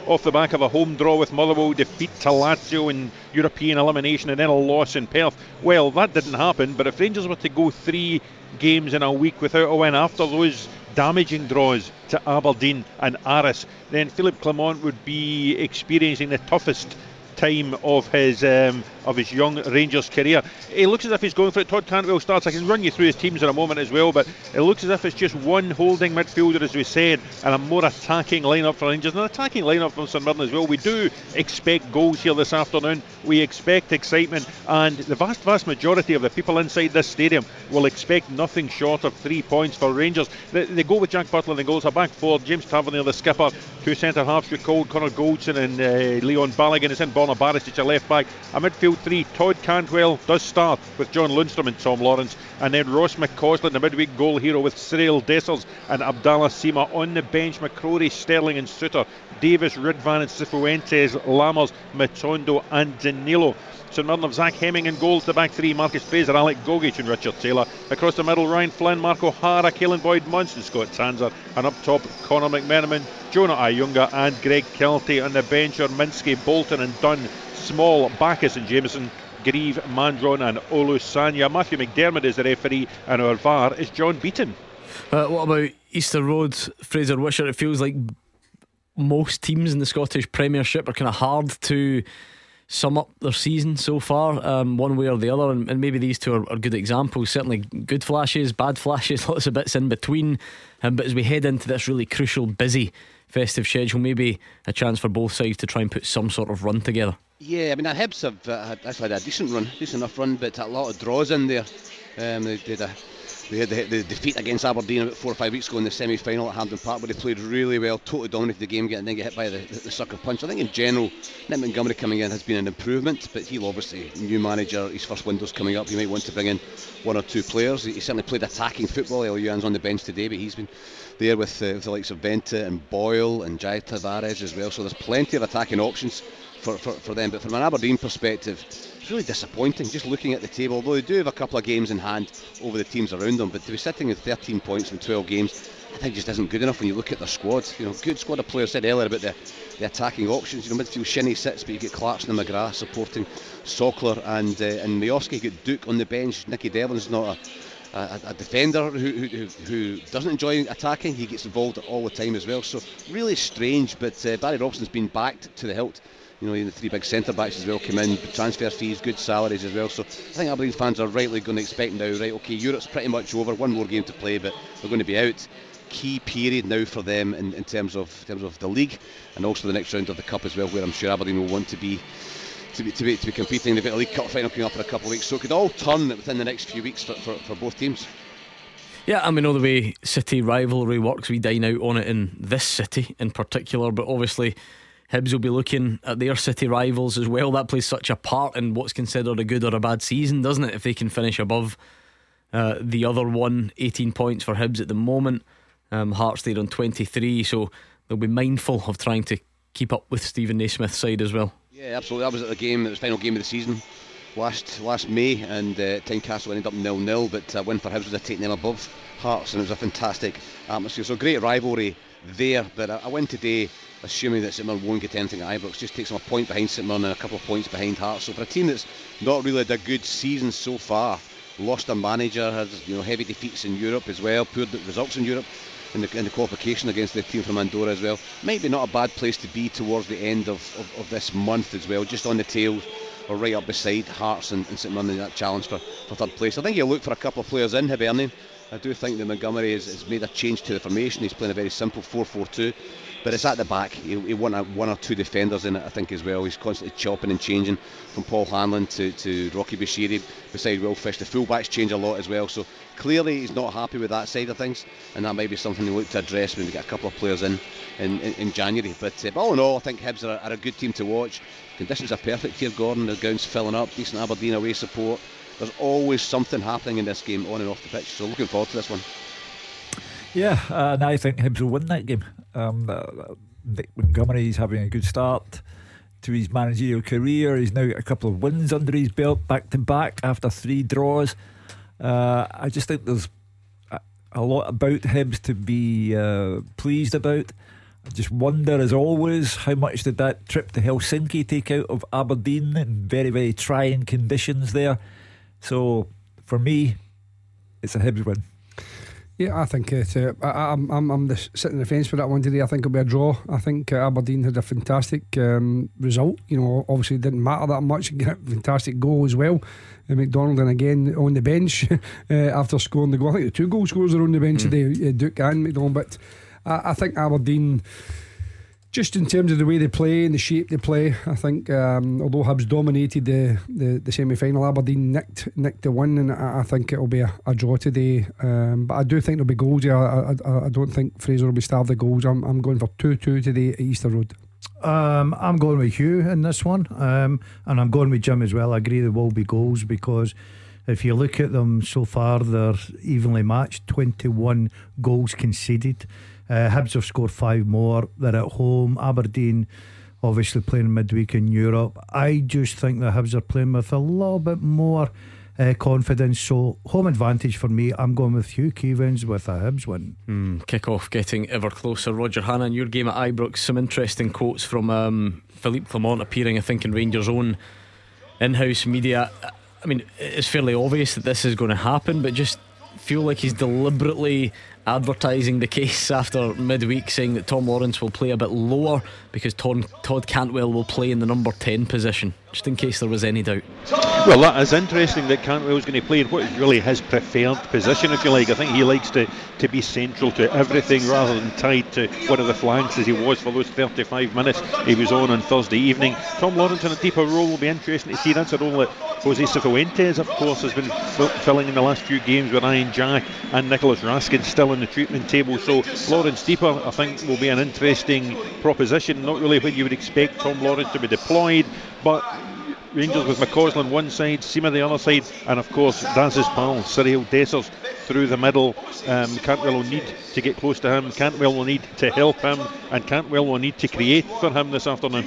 off the back of a home draw with Motherwell, defeat to Lazio in European elimination, and then a loss in Perth. Well, that didn't happen, but if Rangers were to go three games in a week without a win after those damaging draws to Aberdeen and Aris, then Philippe Clement would be experiencing the toughest time of his um, of his young Rangers career. It looks as if he's going for it. Todd Cantwell starts. I can run you through his teams in a moment as well, but it looks as if it's just one holding midfielder, as we said, and a more attacking lineup for Rangers, and an attacking lineup from St Mirren as well. We do expect goals here this afternoon. We expect excitement, and the vast vast majority of the people inside this stadium will expect nothing short of three points for Rangers. They, they go with Jack Butler in the goals, a back four, James Tavernier the skipper, two centre halves recalled, Connor Goldson and uh, Leon Balogun is in, Borna Barisic a left back, a midfield three. Todd Cantwell does start with John Lundstrom and Tom Lawrence, and then Ross McCausland, the midweek goal hero, with Cyril Dessers and Abdallah Sima on the bench. McCrory, Sterling and Suter, Davis, Ridvan and Cifuentes, Lammers, Matondo and Danilo. St Mirren of Zach Hemming in goals, the back three, Marcus Fraser, Alec Gogic and Richard Taylor. Across the middle, Ryan Flynn, Mark O'Hara, Caelan Boyd Munson, Scott Tanser, and up top, Conor McMenamin, Jonah Ayunga and Greg Kelty. On the bench are Minsky, Bolton and Dunn, Small, Bacchus and Jameson, Grieve, Mandron and Olusanya. Matthew McDermott is the referee, and our V A R is John Beaton. Uh, what about Easter Road, Fraser Wisher? It feels like most teams in the Scottish Premiership are kind of hard to sum up their season so far, um, one way or the other, and, and maybe these two are, are good examples. Certainly good flashes, bad flashes, lots of bits in between, um, but as we head into this really crucial, busy festive schedule, maybe a chance for both sides to try and put some sort of run together. Yeah, I mean, the Hibs have uh, had, actually had a decent run, decent enough run, but a lot of draws in there. Um, they did a They had the, the defeat against Aberdeen about four or five weeks ago in the semi-final at Hampden Park, where they played really well, totally dominated the game, and then get hit by the, the, the sucker punch. I think in general, Nick Montgomery coming in has been an improvement, but he'll obviously, new manager, his first window's coming up, he might want to bring in one or two players. He, he certainly played attacking football. El Yuan's on the bench today, but he's been there with, uh, with the likes of Venta and Boyle and Jai Tavares as well, so there's plenty of attacking options for, for, for them. But from an Aberdeen perspective, it's really disappointing just looking at the table, although they do have a couple of games in hand over the teams around them, but to be sitting at thirteen points from twelve games, I think just isn't good enough when you look at their squad. You know, good squad of players. Said earlier about the, the attacking options. You know, midfield Shinnie sits, but you get Clarkson and McGrath supporting Sockler and uh, and Miovski. You get Duke on the bench. Nicky Devlin's not a, a, a defender who, who who doesn't enjoy attacking. He gets involved all the time as well. So really strange. But uh, Barry Robson's been backed to the hilt. You know, the three big centre backs as well come in, transfer fees, good salaries as well. So I think Aberdeen fans are rightly going to expect now, right, okay, Europe's pretty much over, one more game to play, but they're going to be out. Key period now for them in, in terms of in terms of the league, and also the next round of the cup as well, where I'm sure Aberdeen will want to be to be to be, to be competing. They've got a League Cup final coming up in a couple of weeks, so it could all turn within the next few weeks for, for, for both teams. Yeah, and we know the way City rivalry works. We dine out on it in this city in particular, but obviously Hibs will be looking at their city rivals as well. That plays such a part in what's considered a good or a bad season, doesn't it? If they can finish above uh, the other one, eighteen points for Hibs at the moment. um, Hearts there on twenty-three, so they'll be mindful of trying to keep up with Stephen Naismith's side as well. Yeah, absolutely. That was at the game, it was the final game of the season last last May, and uh, Tynecastle ended up nil nil, but a win for Hibs was a taking them above Hearts, and it was a fantastic atmosphere. So great rivalry there, but a, a win today, assuming that St Mirren won't get anything at Ibrox, just takes them a point behind St Mirren and a couple of points behind Hearts. So for a team that's not really had a good season so far, lost a manager, has, you know, heavy defeats in Europe as well, poor results in Europe in the, in the qualification against the team from Andorra as well, might be not a bad place to be towards the end of, of, of this month as well, just on the tail or right up beside Hearts and, and St Mirren in that challenge for, for third place. I think he'll look for a couple of players in Hibernian. I do think that Montgomery has, has made a change to the formation. He's playing a very simple four four two, but it's at the back. He, he want a, one or two defenders in it, I think, as well. He's constantly chopping and changing from Paul Hanlon to, to Rocky Bashiri beside Will Fish. The fullbacks change a lot as well, so clearly he's not happy with that side of things, and that might be something he'll look to address when we get a couple of players in in, in, in January. But, uh, but all in all, I think Hibs are, are a good team to watch. Conditions are perfect here, Gordon. The ground's filling up, decent Aberdeen away support. There's always something happening in this game on and off the pitch, so looking forward to this one. Yeah, uh, and I think Hibs will win that game. Um, uh, Nick Montgomery's having a good start to his managerial career. He's now got a couple of wins under his belt, back to back after three draws. Uh, I just think there's a, a lot about Hibs to be uh, pleased about. I just wonder, as always, how much did that trip to Helsinki take out of Aberdeen in very, very trying conditions there. So for me, it's a Hibs win. Yeah, I think it. Uh, I, I'm I'm I'm the, sitting on the fence for that one today. I think it'll be a draw. I think uh, Aberdeen had a fantastic um, result. You know, obviously it didn't matter that much. Get a fantastic goal as well. Uh, McDonald and again on the bench uh, after scoring the goal. I think the two goal scorers are on the bench mm. today, uh, Duke and McDonald. But I, I think Aberdeen, just in terms of the way they play and the shape they play, I think um, although Hibs dominated the, the, the semi-final, Aberdeen nicked nicked the win, and I, I think it'll be a, a draw today. Um, but I do think there'll be goals. Yeah, I, I, I don't think Fraser will be starved of goals. I'm, I'm going for two two today at Easter Road. Um, I'm going with Hugh in this one, um, and I'm going with Jim as well. I agree there will be goals, because if you look at them so far, they're evenly matched. twenty-one goals conceded. Uh, Hibs have scored five more. They're at home. Aberdeen obviously playing midweek in Europe. I just think the Hibs are playing with a little bit more uh, confidence. So home advantage for me. I'm going with Hugh Keevins with a Hibs win. Mm, kick-off getting ever closer. Roger Hanna, your game at Ibrox, some interesting quotes from um, Philippe Clement appearing, I think, in Rangers' own in-house media. I mean, it's fairly obvious that this is going to happen, but just feel like he's deliberately advertising the case after midweek, saying that Tom Lawrence will play a bit lower because Todd, Todd Cantwell will play in the number ten position, just in case there was any doubt. Well, that is interesting that Cantwell's going to play in what is really his preferred position, if you like. I think he likes to, to be central to everything rather than tied to one of the flanks as he was for those thirty-five minutes he was on on Thursday evening. Tom Lawrence in a deeper role will be interesting to see. That's a role that Jose Cifuentes, of course, has been f- filling in the last few games with Ryan Jack and Nicholas Raskin still in the treatment table. So Lawrence deeper, I think, will be an interesting proposition. Not really when you would expect Tom Lawrence to be deployed, but Rangers with McCausland one side, Seaman the other side, and of course Daz's pal Cyril Dessers through the middle. um, Cantwell will need to get close to him, Cantwell will need to help him, and Cantwell will need to create for him this afternoon.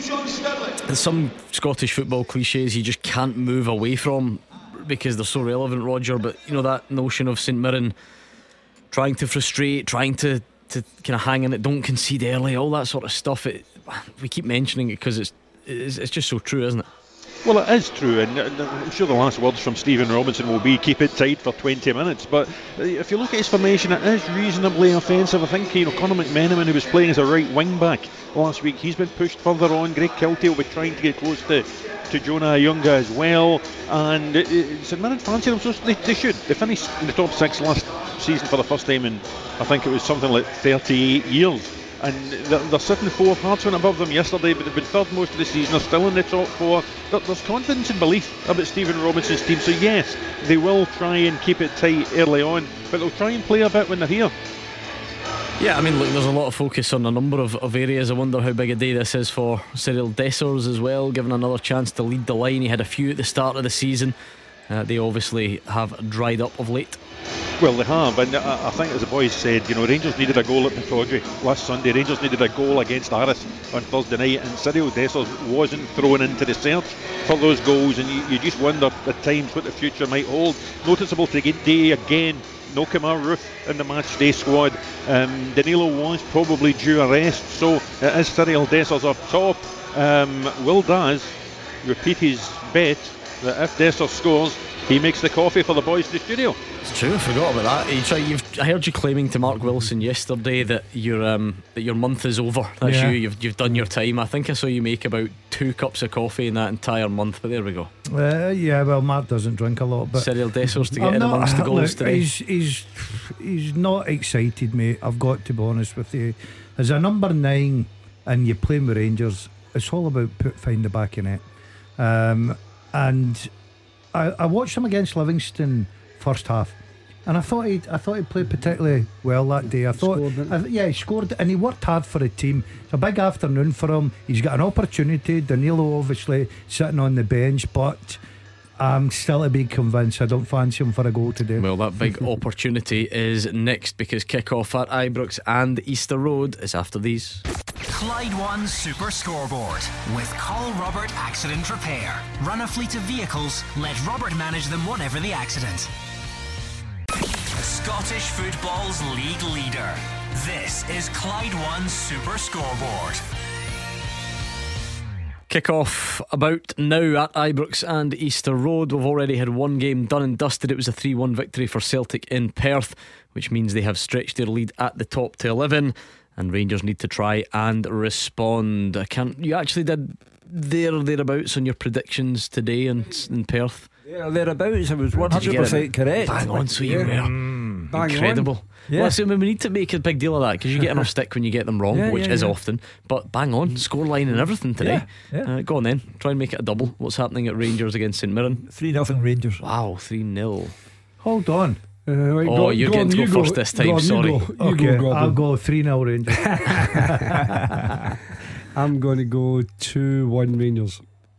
Some Scottish football cliches you just can't move away from because they're so relevant, Roger, but you know that notion of St Mirren trying to frustrate, trying to, to kind of hang in it, don't concede early, all that sort of stuff. It, we keep mentioning it because it's, it's it's just so true, isn't it? Well, it is true, and I'm sure the last words from Stephen Robinson will be keep it tight for twenty minutes. But if you look at his formation, it is reasonably offensive. I think, you know, Conor McMenamin, who was playing as a right wing back last week, he's been pushed further on. Greg Kiltie will be trying to get close to, to Jonah Ayunga as well. And it, it, St Mirren fancy them, so they, they should. They finished in the top six last season for the first time in, I think it was something like thirty-eight years. And they're, they're sitting fourth. Hearts went above them yesterday, but they've been third most of the season. They're still in the top four. There, there's confidence and belief about Stephen Robinson's team. So yes, they will try and keep it tight early on, but they'll try and play a bit when they're here. Yeah, I mean, look, there's a lot of focus on a number of, of areas. I wonder how big a day this is for Cyril Dessers as well, given another chance to lead the line. He had a few at the start of the season. Uh, they obviously have dried up of late. Well, they have, and I, I think, as the boys said, you know, Rangers needed a goal at Pittodrie last Sunday. Rangers needed a goal against Aris on Thursday night, and Cyril Dessers wasn't thrown into the search for those goals, and you, you just wonder at times what the future might hold. Noticeable to get Day again, no Kemar Roof in the match day squad. um, Danilo was probably due a rest, so it is Cyril Dessers up top. um, Will Daz repeat his bet that if Dessers scores, he makes the coffee for the boys in the studio. It's true, I forgot about that. You try, you've, I heard you claiming to Mark Wilson yesterday that your um, that your month is over. That's yeah. you, you've, you've done your time. I think I saw you make about two cups of coffee in that entire month, but there we go. Uh, yeah, well, Mark doesn't drink a lot, but Cyril Dessers to get I'm in not, amongst the goals look, today. He's, he's, he's not excited, mate. I've got to be honest with you. As a number nine and you're playing with Rangers, it's all about put find the back of net. Um, and I, I watched him against Livingston first half, and I thought he I thought he played particularly well that day. I thought scored, I, yeah he scored, and he worked hard for the team. It's a big afternoon for him. He's got an opportunity. Danilo obviously sitting on the bench, but I'm still a big convinced I don't fancy him for a goal today. Well, that big opportunity is next, because kick-off at Ibrox and Easter Road is after these. Clyde One Super Scoreboard with Call Robert Accident Repair. Run a fleet of vehicles, let Robert manage them whatever the accident. Scottish football's league leader. This is Clyde One Super Scoreboard. Kick-off about now at Ibrox and Easter Road. We've already had one game done and dusted. It was a three one victory for Celtic in Perth, which means they have stretched their lead at the top to eleven, and Rangers need to try and respond. I can't, you actually did there or thereabouts on your predictions today in, in Perth? There or thereabouts. I was one hundred percent correct. Bang on, so you were. Mm, Bang incredible. on. Yeah. Well, so we need to make a big deal of that, because you get enough stick when you get them wrong, Yeah, which yeah, is yeah. often. But bang on, scoreline and everything today. Yeah, yeah. Uh, go on then, try and make it a double. What's happening at Rangers against St Mirren? three nothing Rangers. Wow, three nil. Hold on. Uh, right, Oh, go- you're go getting on, to go you first this time, Go on, you sorry. go. You Okay, go, Gordon. I'll go three nil Rangers. I'm going to go two one Rangers.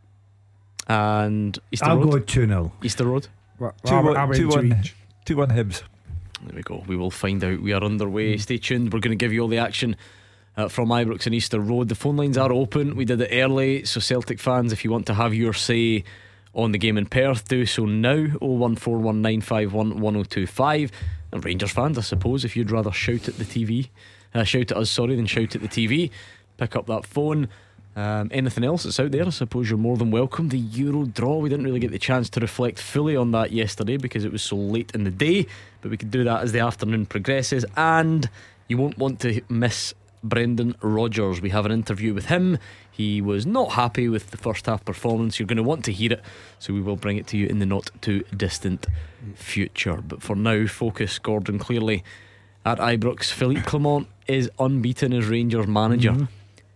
And Easter I'll Road. go two nil. Easter Road. Well, Two I- one- I went two to one. each. two one Hibs. There we go. We will find out. We are underway. Stay tuned. We're going to give you all the action uh, from Ibrox and Easter Road. The phone lines are open. We did it early, so Celtic fans, if you want to have your say on the game in Perth, do so now. oh one four one nine five one one oh two five. And Rangers fans, I suppose, if you'd rather shout at the T V, uh, shout at us, sorry, than shout at the T V, pick up that phone. Um, anything else that's out there, I suppose you're more than welcome. The Euro draw, we didn't really get the chance to reflect fully on that yesterday because it was so late in the day, but we could do that as the afternoon progresses. And you won't want to miss Brendan Rodgers. We have an interview with him. He was not happy with the first half performance. You're going to want to hear it, so we will bring it to you in the not too distant future. But for now, focus, Gordon, clearly at Ibrox. Philippe Clement is unbeaten as Rangers manager. Mm-hmm.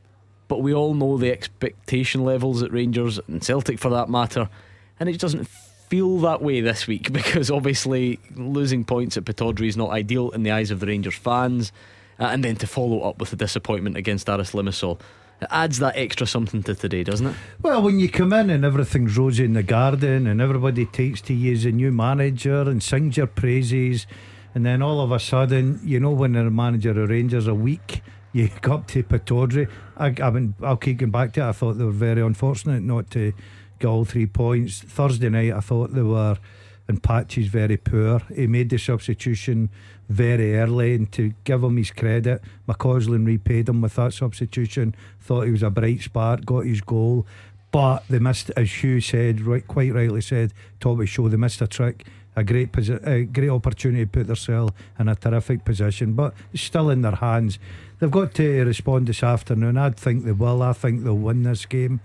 But we all know the expectation levels at Rangers and Celtic for that matter, and it doesn't feel that way this week, because obviously losing points at Pittodrie is not ideal in the eyes of the Rangers fans, uh, and then to follow up with a disappointment against Aris Limassol, it adds that extra something to today, doesn't it? Well, when you come in and everything's rosy in the garden and everybody takes to you as a new manager and sings your praises, and then all of a sudden, you know, when the manager of Rangers a week, you go up to Pittodrie. I, I mean, I'll keep going back to it. I thought they were very unfortunate not to get all three points. Thursday night, I thought they were in patches very poor. He made the substitution very early, and to give him his credit, McCausland repaid him with that substitution. Thought he was a bright spark, got his goal, but they missed, as Hugh said, right, quite rightly said, top of the show, they missed a trick. A great posi- a great opportunity to put themselves in a terrific position, but it's still in their hands. They've got to respond this afternoon. I think they will. I think they'll win this game.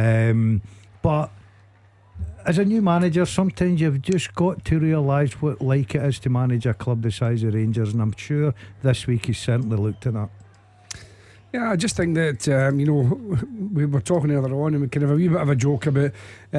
Um, but as a new manager, sometimes you've just got to realise what like it is to manage a club the size of Rangers, and I'm sure this week he's certainly looked at that. Yeah, I just think that um, you know, we were talking earlier on, and we kind of have a wee bit of a joke about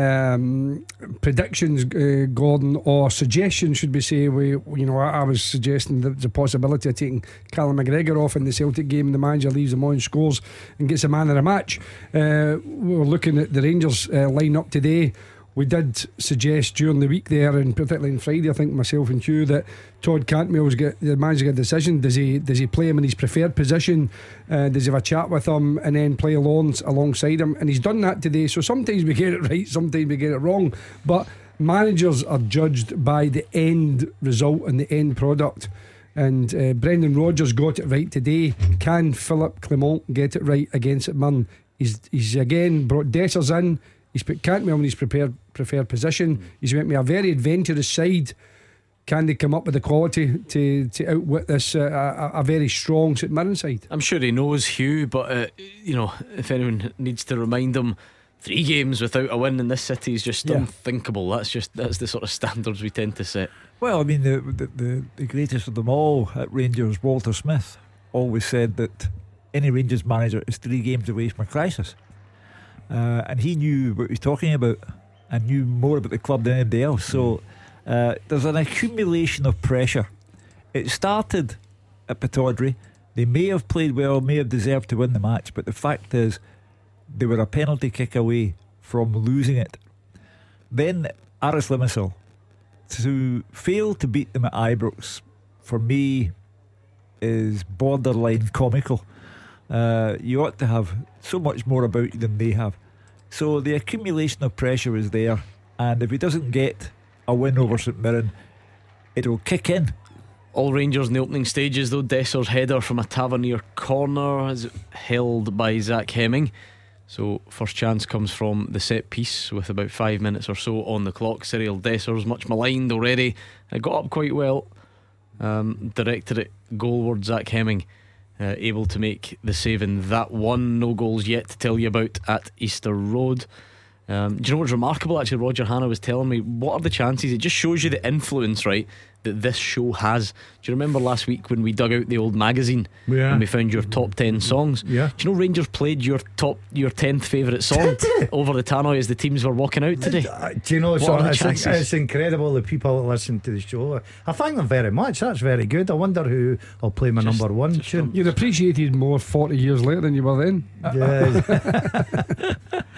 um, predictions, uh, Gordon, or suggestions, should we say? We, you know, I, I was suggesting that there's a possibility of taking Callum McGregor off in the Celtic game, and the manager leaves him on, scores, and gets a man of the match. Uh, we were looking at the Rangers uh, line up today. We did suggest during the week there, and particularly on Friday, I think myself and Hugh, that Todd Cantwell's get the manager get a decision. Does he does he play him in his preferred position? Uh, does he have a chat with him and then play along alongside him? And he's done that today. So sometimes we get it right, sometimes we get it wrong. But managers are judged by the end result and the end product. And uh, Brendan Rodgers got it right today. Can Philippe Clement get it right against St Mirren? He's he's again brought Dessers in. He's put Cantwell in his prepared, preferred position. Mm. He's went with a very adventurous side. Can they come up with the quality to, to outwit this uh, a, a very strong St Mirren side? I'm sure he knows, Hugh, but uh, you know, if anyone needs to remind him, three games without a win in this city is just yeah. unthinkable. That's just that's the sort of standards we tend to set. Well, I mean, the, the, the, the greatest of them all at Rangers, Walter Smith, always said that any Rangers manager is three games away from a crisis. Uh, and he knew what he was talking about and knew more about the club than anybody else. So uh, there's an accumulation of pressure. It started at Pittodrie. They may have played well, may have deserved to win the match, but the fact is they were a penalty kick away from losing it. Then Aris Limassol, to fail to beat them at Ibrox, for me, is borderline comical. Uh, you ought to have so much more about you than they have. So the accumulation of pressure is there, and if he doesn't get a win over St Mirren, it'll kick in All Rangers in the opening stages though. Desser's header from a Tavernier corner is held by Zach Hemming. So first chance comes from the set piece with about five minutes or so on the clock. Cyril Dessers, much maligned already, it got up quite well, um, directed it goalward. Zach Hemming uh, able to make the save in that one. No goals yet to tell you about at Easter Road. Um, do you know what's remarkable actually? Roger Hanna was telling me, what are the chances? It just shows you the influence, right, that this show has. Do you remember last week when we dug out the old magazine, yeah, and we found your top ten songs? Yeah. Do you know Rangers played your top your tenth favourite song over the tannoy as the teams were walking out today? Uh, do you know, what so are the it's, chances? it's incredible the people that listen to the show. I thank them very much. That's very good. I wonder who will play my Just- number one just tune. You'd appreciated more forty years later than you were then. Yeah.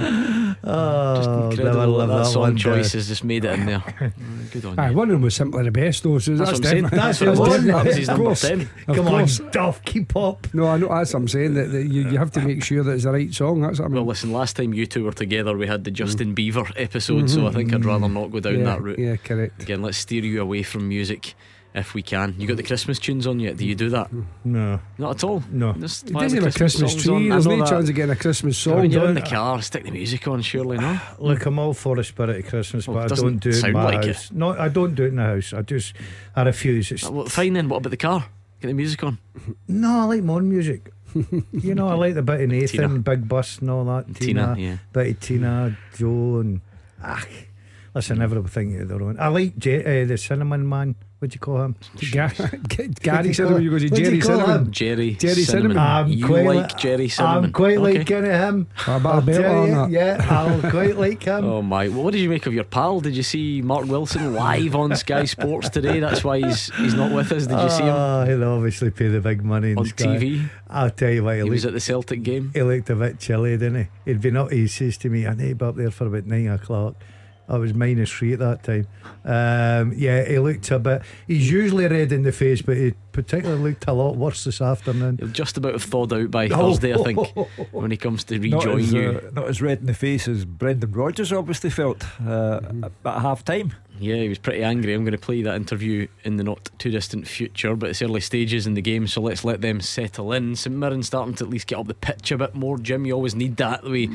Oh, Just never incredible that, live that that song one choice down. has just made it in there. Mm, Good on Aye, you. one of them was simply the best though, so That's that's, what I'm saying. different. That's That's what it it was. was. That was his Of number course. ten. Of Come course. on, Duff, keep up. No, I know that's what I'm saying, that, that you, you have to make sure that it's the right song. That's what I mean. Well, listen, last time you two were together, we had the Justin Bieber episode, so I think I'd rather not go down yeah, that route. yeah, correct. Again, let's steer you away from music if we can. You got the Christmas tunes on yet? Do you do that? No, Not at all. no. Just It why doesn't the have a Christmas songs tree. on? I There's know no that. chance of getting a Christmas song. When you're in don't the it? car, stick the music on, surely, no? Look, I'm all for the spirit of Christmas, Well, it but I doesn't don't do it in sound my like house. No, I don't do it in the house. I just, I refuse. It's, Well, fine then, what about the car? Get the music on. no, I like more music. You know, I like the bit of Nathan, Tina. Big Bus and all that. Tina, Tina, yeah. bit of Tina, Joe, and ah, listen, everything to their own. I like J- uh, the Cinnamon Man. What do you call him? Ga- Gary you Cinnamon, call- you go to what do you Jerry call Cinnamon. him? Jerry, Jerry Cinnamon. Cinnamon. I'm you quite like li- Jerry Cinnamon? I'm quite Okay. like into him. I bet I I'll bet tell on you, that. yeah, I'll quite like him. Oh my! Well, what did you make of your pal? Did you see Mark Wilson live on Sky Sports today? That's why he's he's not with us. Did you see him Oh, he'll obviously pay the big money in on Sky. T V? I'll tell you what, he, He was looked, at the Celtic game. he looked a bit chilly, didn't he? He'd been up, he says to me, I need to be up there for about nine o'clock. I was minus three at that time. Um, yeah, he looked a bit, he's usually red in the face, but he particularly looked a lot worse this afternoon. He'll just about have thawed out by Oh. Thursday, I think, when he comes to Not rejoin as, you. uh, not as red in the face as Brendan Rodgers obviously felt uh, at half time. Yeah, he was pretty angry. I'm going to play that interview in the not too distant future, but it's early stages in the game, so let's let them settle in. St Mirren starting to at least get up the pitch a bit more. Jim, you always need that. We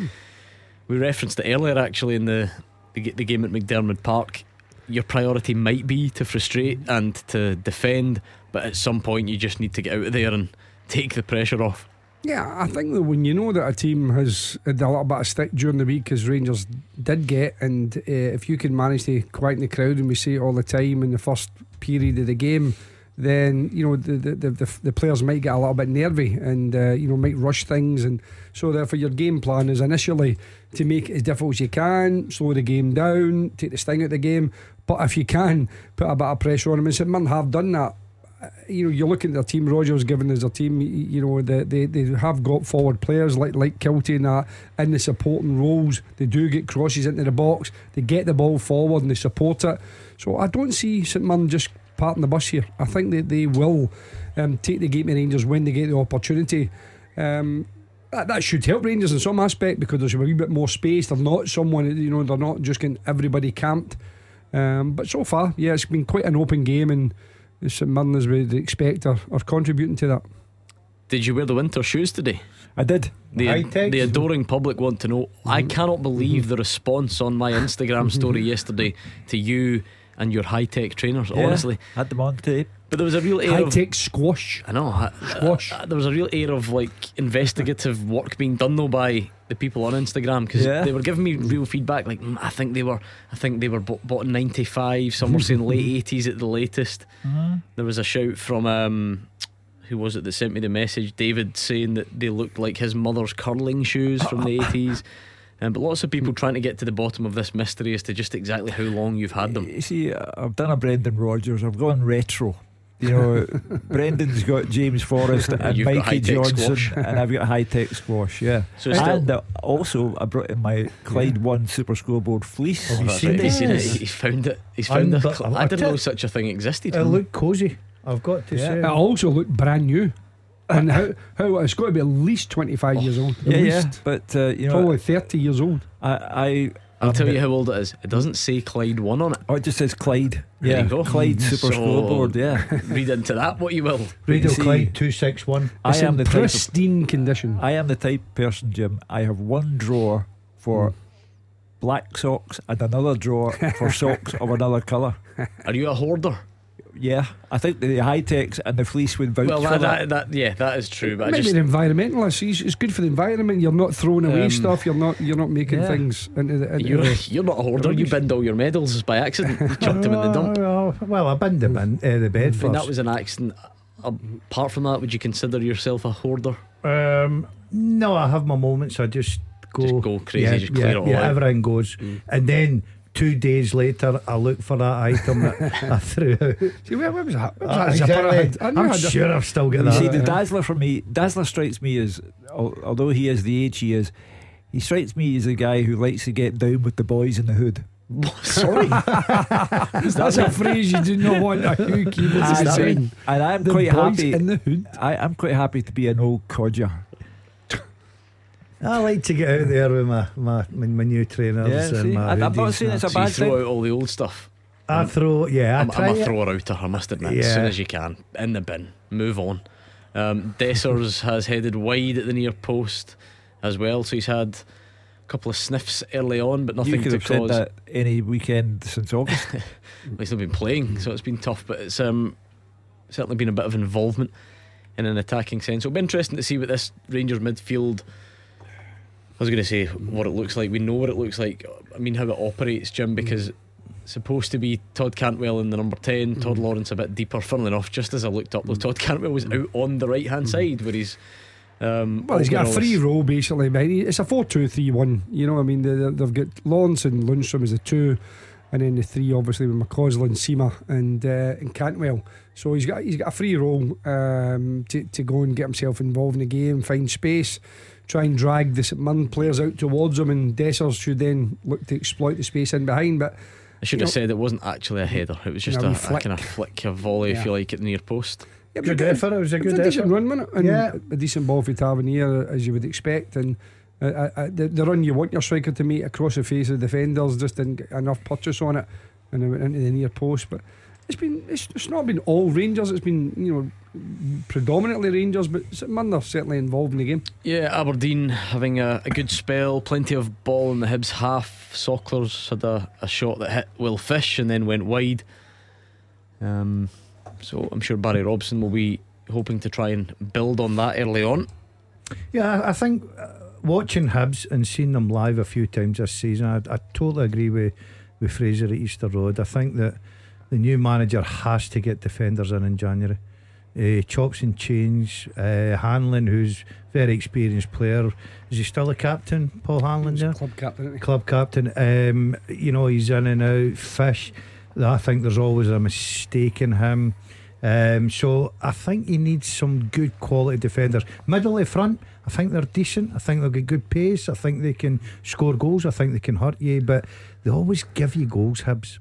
we referenced it earlier actually in the the, the game at McDermott Park. Your priority might be to frustrate and to defend, but at some point you just need to get out of there and take the pressure off. Yeah, I think that when you know that a team has had a little bit of stick during the week, as Rangers did get, and uh, if you can manage to quieten the crowd, and we see it all the time in the first period of the game, then you know the the, the, the, the players might get a little bit nervy and uh, you know might rush things, and so therefore your game plan is initially to make it as difficult as you can, slow the game down, take the sting out of the game, but if you can put a bit of pressure on them, and St Mirren have done that. You know, you're looking at their team. Rogers given as their team. You know, they, they they have got forward players like like Kilty and that in the supporting roles. They do get crosses into the box. They get the ball forward and they support it. So I don't see St Mirren just parting the bus here. I think that they will um, take the game to Rangers when they get the opportunity. Um, that, that should help Rangers in some aspect because there's a wee bit more space. They're not someone, you know, they're not just getting everybody camped. Um, but so far, yeah, it's been quite an open game, and St Mirren, as we'd expect, are, are contributing to that. Did you wear the winter shoes today? I did. The, the adoring public want to know. Mm-hmm. I cannot believe mm-hmm. the response on my Instagram story yesterday to you and your high-tech trainers. Yeah, honestly, had them on tape. But there was a real air high-tech of, squash. I know uh, squash. Uh, there was a real air of like investigative work being done though by the people on Instagram, because yeah. they were giving me real feedback. Like mm, I think they were, I think they were bought, bought in ninety-five. Some were saying late eighties at the latest. Mm-hmm. There was a shout from um, who was it that sent me the message? David, saying that they looked like his mother's curling shoes from the eighties. Um, but lots of people trying to get to the bottom of this mystery as to just exactly how long you've had them. You see, I've done a Brendan Rodgers. I've gone retro. You know, Brendan's got James Forrest and You've Mikey Johnson, squash. and I've got high tech squash. Yeah, so and still, uh, also I brought in my Clyde yeah. One Super Scoreboard fleece. Oh, that's right. He's seen it. He's found it. He's found it. Cl- I didn't know such a thing existed. It looked cosy, I've got to yeah. say. It also looked brand new. And how, how it's got to be at least twenty-five oh, years old. At yeah, least. yeah. But uh, you know, probably thirty years old. I, I I'll Um, tell you how old it is. It doesn't say Clyde one on it. Oh, it just says Clyde. There Yeah, you go. Clyde Super So, Scoreboard. Yeah, read into that what you will. Radio see, Clyde two six one. I It's am in the type of, pristine condition. I am the type of person, Jim. I have one drawer for black socks and another drawer for socks of another colour. Are you a hoarder? Yeah, I think the high techs and the fleece would vouch Well, for that, that. that, that yeah, that is true. But I Maybe just an environmentalist. He's, it's good for the environment. You're not throwing away Um, stuff. You're not. You're not making yeah. things into the. Into you're, the you're not a hoarder. You binned all your medals by accident. You chucked them in the dump. Oh, well, I binned the bin, uh, the bed I mean, first. that was an accident. Apart from that, would you consider yourself a hoarder? Um, no, I have my moments. I just go, Just go crazy, Yeah, just clear yeah, it all yeah, out. everything goes, Mm. and then two days later, I look for that item that I threw out. See, where, where was that? Where was Uh, that zipper I exactly. had? I knew I I'm had a- sure I've still got You that. see, the Dazzler for me, Dazzler strikes me as, al- although he is the age he is, he strikes me as a guy who likes to get down with the boys in the hood. Sorry, That's a phrase you do not want a Hugh Keevins to And, say. and I'm The quite boys happy. in the hood. I, I'm quite happy to be an old codger. I like to get out there with my my, my, my new trainers Yeah, and see, my I- I'm not hoodies saying and it's a that. so you bad throw thing. out all the old stuff. I throw, yeah, I I'm, try I'm a it. thrower outer, I must admit. As Yeah. soon as you can, in the bin, move on. Um, Dessers has headed wide at the near post as well, so he's had a couple of sniffs early on, but You nothing could to have said cause. that any weekend since August. Well, he's not been playing, so it's been tough, but it's um, certainly been a bit of involvement in an attacking sense. It'll be interesting to see what this Rangers midfield. I was going to say what it looks like. We know what it looks like. I mean, how it operates, Jim, because it's supposed to be Todd Cantwell in the number ten, Todd Mm-hmm. Lawrence a bit deeper. Funnily enough, just as I looked up, though, Todd Cantwell was out on the right hand side where he's. Um, Well, he's got a all free this- roll basically. But he- it's a four two three one. You know, I mean, they, they- they've got Lawrence and Lundstrom as the two, and then the three obviously with McCausland, Seema, and uh, and Cantwell. So he's got he's got a free roll um, to to go and get himself involved in the game, find space, try and drag the St Mirren players out towards him, and Dessers should then look to exploit the space in behind. But I should you have know- said it wasn't actually a header. It was just No, a, a a flick. kind of flick, a volley, if Yeah. you like, at the near post. Yeah, it was Good a effort, it was a it good was a decent effort. run, wasn't it? And Yeah. a decent ball for Tavernier, as you would expect. And uh, uh, uh, the, the run you want your striker to make across the face of the defenders just didn't get enough purchase on it, and it went into the near post. But it's been it's, it's not been all Rangers. It's been, you know, predominantly Rangers, but St Mirren are certainly involved in the game. Yeah, Aberdeen having a, a good spell, plenty of ball in the Hibs half. Socklers had a, a shot that hit Will Fish and then went wide. Um, so I'm sure Barry Robson will be hoping to try and build on that early on. Yeah, I think uh, watching Hibs and seeing them live a few times this season, I, I totally agree with, with Fraser at Easter Road. I think that the new manager has to get defenders in in January. Uh, chops and change. Uh, Hanlon, who's very experienced player, is he still a captain? Paul Hanlon, He's yeah, club captain, isn't he? club captain. Um, you know, he's in and out. Fish, I think there's always a mistake in him. Um, so I think he needs some good quality defenders. Middle of front, I think they're decent. I think they'll get good pace. I think they can score goals. I think they can hurt you, but they always give you goals, Hibs.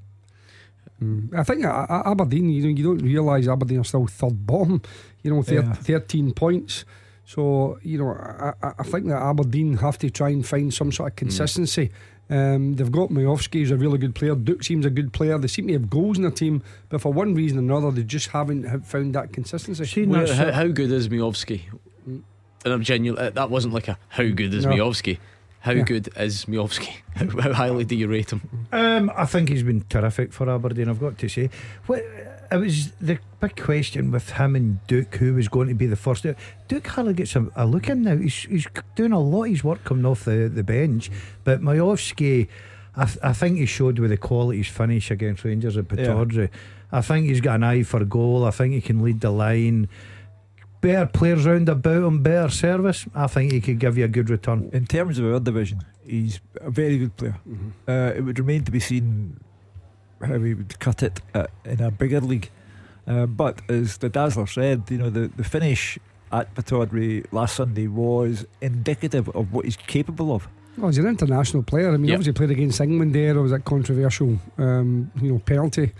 Mm. I think uh, uh, Aberdeen, you know, you don't realise Aberdeen are still third bottom. You know, thir- Yeah. thirteen points. So you know, I, I I think that Aberdeen have to try and find some sort of consistency. Um, they've got Majowski, who's a really good player. Duke seems a good player. They seem to have goals in their team, but for one reason or another, they just haven't have found that consistency. Seen Where, that how, sort- how good is Miovski? And I'm genuine. That wasn't like a how good is No. Miovski. How Yeah. good is Miovski? How, how highly do you rate him? Um, I think he's been terrific for Aberdeen, I've got to say. What, it was the big question with him and Duke, who was going to be the first. Duke hardly gets a, a look in now. He's, he's doing a lot of his work coming off the, the bench. But Majowski, I, th- I think he showed with the qualities finish against Rangers at Pittodrie. I think he's got an eye for goal. I think he can lead the line. Better players round about him, better service. I think he could give you a good return. In terms of our division, he's a very good player. Mm-hmm. Uh, it would remain to be seen how he would cut it uh, in a bigger league. Uh, but as the Dazzler said, you know, the, the finish at Pittodrie last Sunday was indicative of what he's capable of. Well, he's an international player. I mean, Yep. obviously played against England there. It was that controversial, um, you know, penalty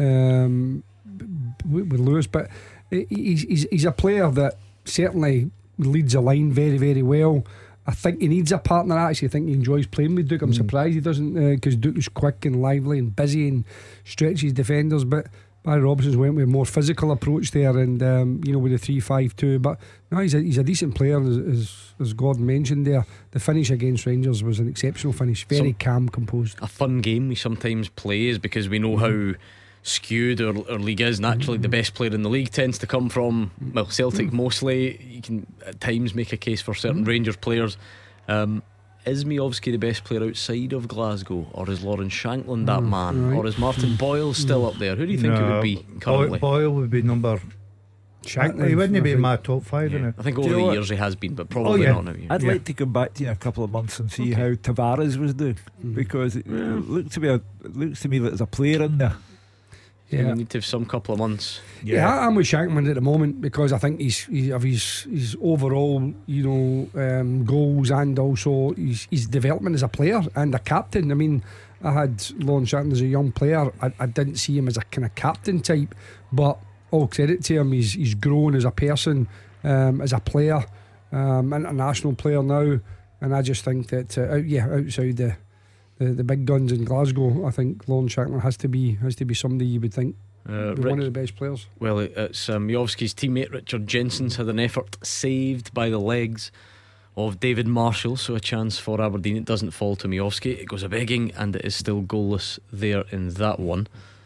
um, with, with Lewis. But he's, he's he's a player that certainly leads a line very, very well. I I think he needs a partner. I actually think he enjoys playing with Duke. I'm mm. surprised he doesn't, because uh, Duke is quick and lively and busy and stretches defenders. But Barry Robinson's went with a more physical approach there, and um, you know, with the three five two. But no, he's a, he's a decent player, as, as, as Gordon mentioned there. The finish against Rangers was an exceptional finish, very Some, calm, composed. A fun game we sometimes play is because we know mm. how skewed our, our league is. Naturally, mm. the best player in the league tends to come from, well, Celtic mm. mostly. You can at times make a case for certain mm. Rangers players. Um, Is Miovski the best player outside of Glasgow, or is Lawrence Shankland that mm, man, right. or is Martin Boyle still up there? Who do you think no, it would be currently? Boyle would be number. Shankland, he wouldn't be in my top five. Yeah. I think over do the you know years what? he has been, but probably oh, yeah. not now. I'd yeah. like to come back to you in a couple of months and see okay. how Tavares was doing, mm. because it yeah. looks to me, it looks to me that there's a player in there. Yeah, we need to have some couple of months. Yeah, yeah I'm with Shankman at the moment, because I think he's, he's of his his overall, you know, um, goals, and also his, his development as a player and a captain. I mean, I had Lawrence Shankland as a young player. I, I didn't see him as a kind of captain type, but all credit to him, he's he's grown as a person, um, as a player, um, international player now. And I just think that uh, out, yeah, outside the. The, the big guns in Glasgow, I think Lawrence Shankland has to be has to be somebody you would think uh, be Rich, one of the best players. Well, it's um, Miovski's teammate Richard Jensen's had an effort saved by the legs of David Marshall, so a chance for Aberdeen. It doesn't fall to Miovski. It goes a begging, and it is still goalless there in that one.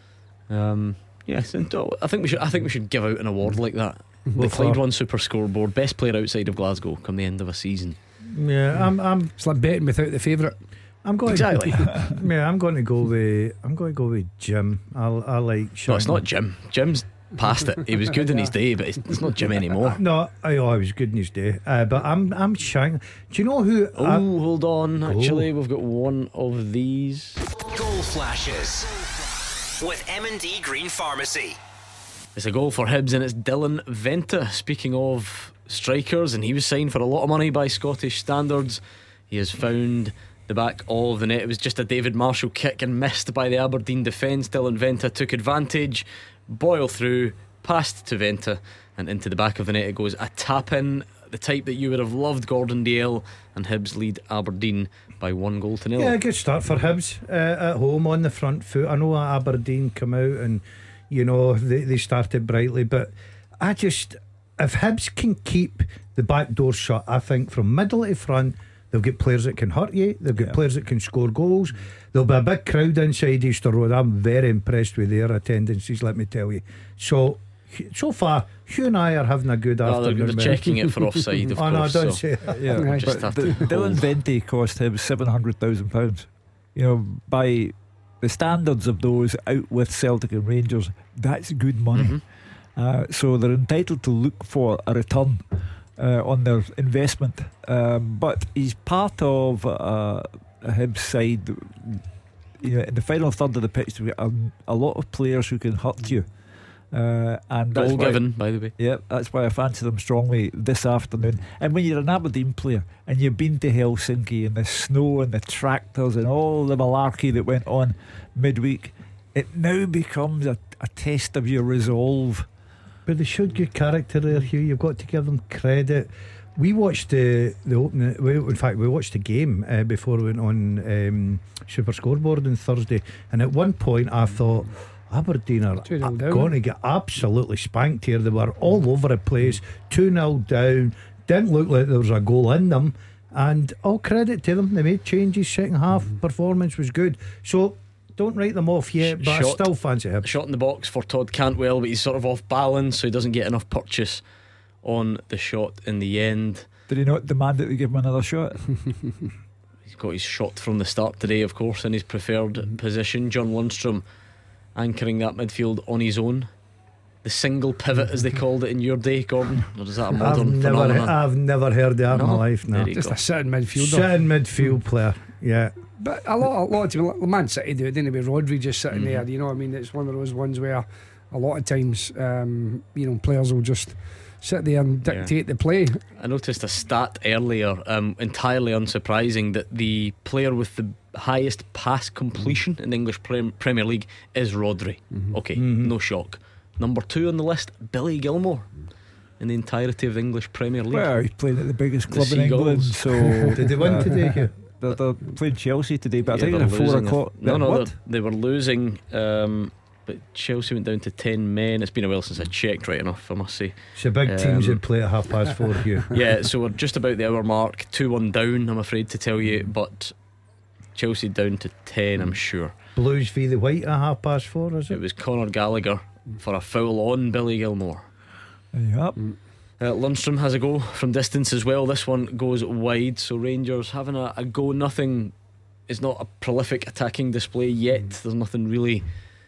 Um, yes, and I think we should. I think we should give out an award like that. The Clyde One Super Scoreboard, best player outside of Glasgow, come the end of a season. Yeah, I'm. I'm it's like betting without the favourite. I'm going exactly. To, yeah, I'm going to go with. I'm going to go with Jim. I I like. Shankland. No, it's not Jim. Jim's past it. He was good in his day, but it's, it's not Jim anymore. No, I oh, I was good in his day. Uh, but I'm I'm Shankland. Do you know who? Oh, I, hold on. Actually, oh. we've got one of these goal flashes with M and D Green Pharmacy. It's a goal for Hibs, and it's Dylan Venta. Speaking of strikers, and he was signed for a lot of money by Scottish standards. He has found the back of the net. It was just a David Marshall kick and missed by the Aberdeen defence. Dylan Venta took advantage, Boyle through, passed to Venta, and into the back of the net it goes. A tap in, the type that you would have loved, Gordon Dalziel, and Hibs lead Aberdeen by one goal to nil. Yeah, good start for Hibs uh, at home on the front foot. I know Aberdeen come out and you know they, they started brightly, but I just, if Hibs can keep the back door shut, I think from middle to front they'll get players that can hurt you. They'll get yeah. players that can score goals. There'll be a big crowd inside Easter Road. I'm very impressed with their attendances, let me tell you. So so far Hugh and I are having a good oh, afternoon. They're, they're checking it for offside, of oh, course. No, don't so. say that. Yeah, yeah, just but the, Dylan Vente cost him seven hundred thousand pounds. You know, by the standards of those out with Celtic and Rangers, that's good money. Mm-hmm. uh, So they're entitled to look for a return Uh, on their investment, um, but he's part of uh, a Hibs side. You know, in the final third of the pitch, we have a lot of players who can hurt you. Uh, and that's all why, given, by the way. Yeah, that's why I fancy them strongly this afternoon. And when you're an Aberdeen player and you've been to Helsinki and the snow and the tractors and all the malarkey that went on midweek, it now becomes a, a test of your resolve. But they showed good character there, Hugh. You've got to give them credit. We watched the the opening. Well, in fact, we watched the game uh, before we went on um, Super Scoreboard on Thursday. And at one point, I thought Aberdeen are going to get absolutely spanked here. They were all over the place, two nil down. Didn't look like there was a goal in them. And all credit to them. They made changes. Second half performance was good. So. Don't write them off yet, but shot, I still fancy him. Shot in the box for Todd Cantwell, but he's sort of off balance, so he doesn't get enough purchase on the shot in the end. Did he not demand that they give him another shot? He's got his shot from the start today, of course, in his preferred mm-hmm. position. John Lundstrom anchoring that midfield on his own. The single pivot, as they called it in your day, Gordon. Or is that a modern I've never, phenomenon? I've never heard that no. in my life. No, just go. a sitting midfielder, sitting midfield player. Yeah. But a lot, a lot of teams, like Man City do it, didn't it? With Rodri just sitting mm. there, you know what I mean? It's one of those ones where a lot of times, um, you know, players will just sit there and dictate yeah. the play. I noticed a stat earlier, um, entirely unsurprising, that the player with the highest pass completion mm. in the English prem- Premier League is Rodri. Mm-hmm. Okay, mm-hmm. no shock. Number two on the list, Billy Gilmore. in the entirety of the English Premier League. Well, he's playing at the biggest The club in England, Seagulls. so Did they win today, Hugh? They're, they're playing Chelsea today, but Yeah, I think they're it's at four losing. o'clock. No, no, what? they're- they were losing. Um, but Chelsea went down to ten men. It's been a while since I checked, right enough, I must say. It's the big teams Um, that play at half past four, Hugh. Yeah, so we're just about the hour mark. two one down, I'm afraid to tell you, but Chelsea down to ten, I'm sure. Blues v the White at half past four, is It it? was Conor Gallagher for a foul on Billy Gilmore. Yep. Uh, Lundstrom has a go from distance as well. This one goes wide, so Rangers having a, a go. Nothing is not a prolific attacking display yet. There's nothing really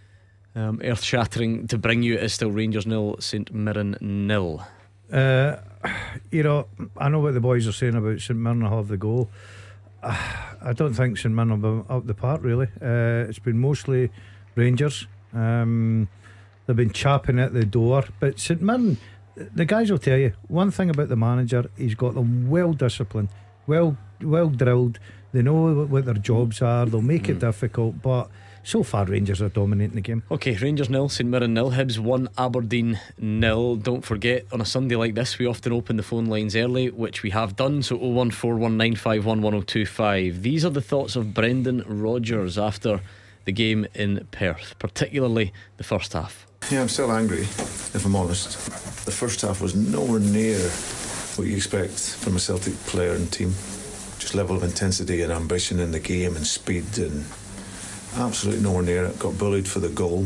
um, earth shattering to bring you. It is still Rangers nil, St Mirren nil. Uh, you know, I know what the boys are saying about St Mirren will have the goal. Uh, I don't think St Mirren will be up the park, really. Uh, it's been mostly Rangers. Um, they've been chapping at the door, but St Mirren, the guys will tell you one thing about the manager: he's got them well disciplined, well well drilled. They know what their jobs are. They'll make it difficult, but so far Rangers are dominating the game. Okay, Rangers nil, St Mirren nil, Hibs one, Aberdeen nil. Don't forget, on a Sunday like this, we often open the phone lines early, which we have done. So oh one four one nine five one one oh two five. These are the thoughts of Brendan Rodgers after the game in Perth, particularly the first half. Yeah, I'm still angry, if I'm honest. The first half was nowhere near what you expect from a Celtic player and team. Just level of intensity and ambition in the game and speed, and absolutely nowhere near it. Got bullied for the goal,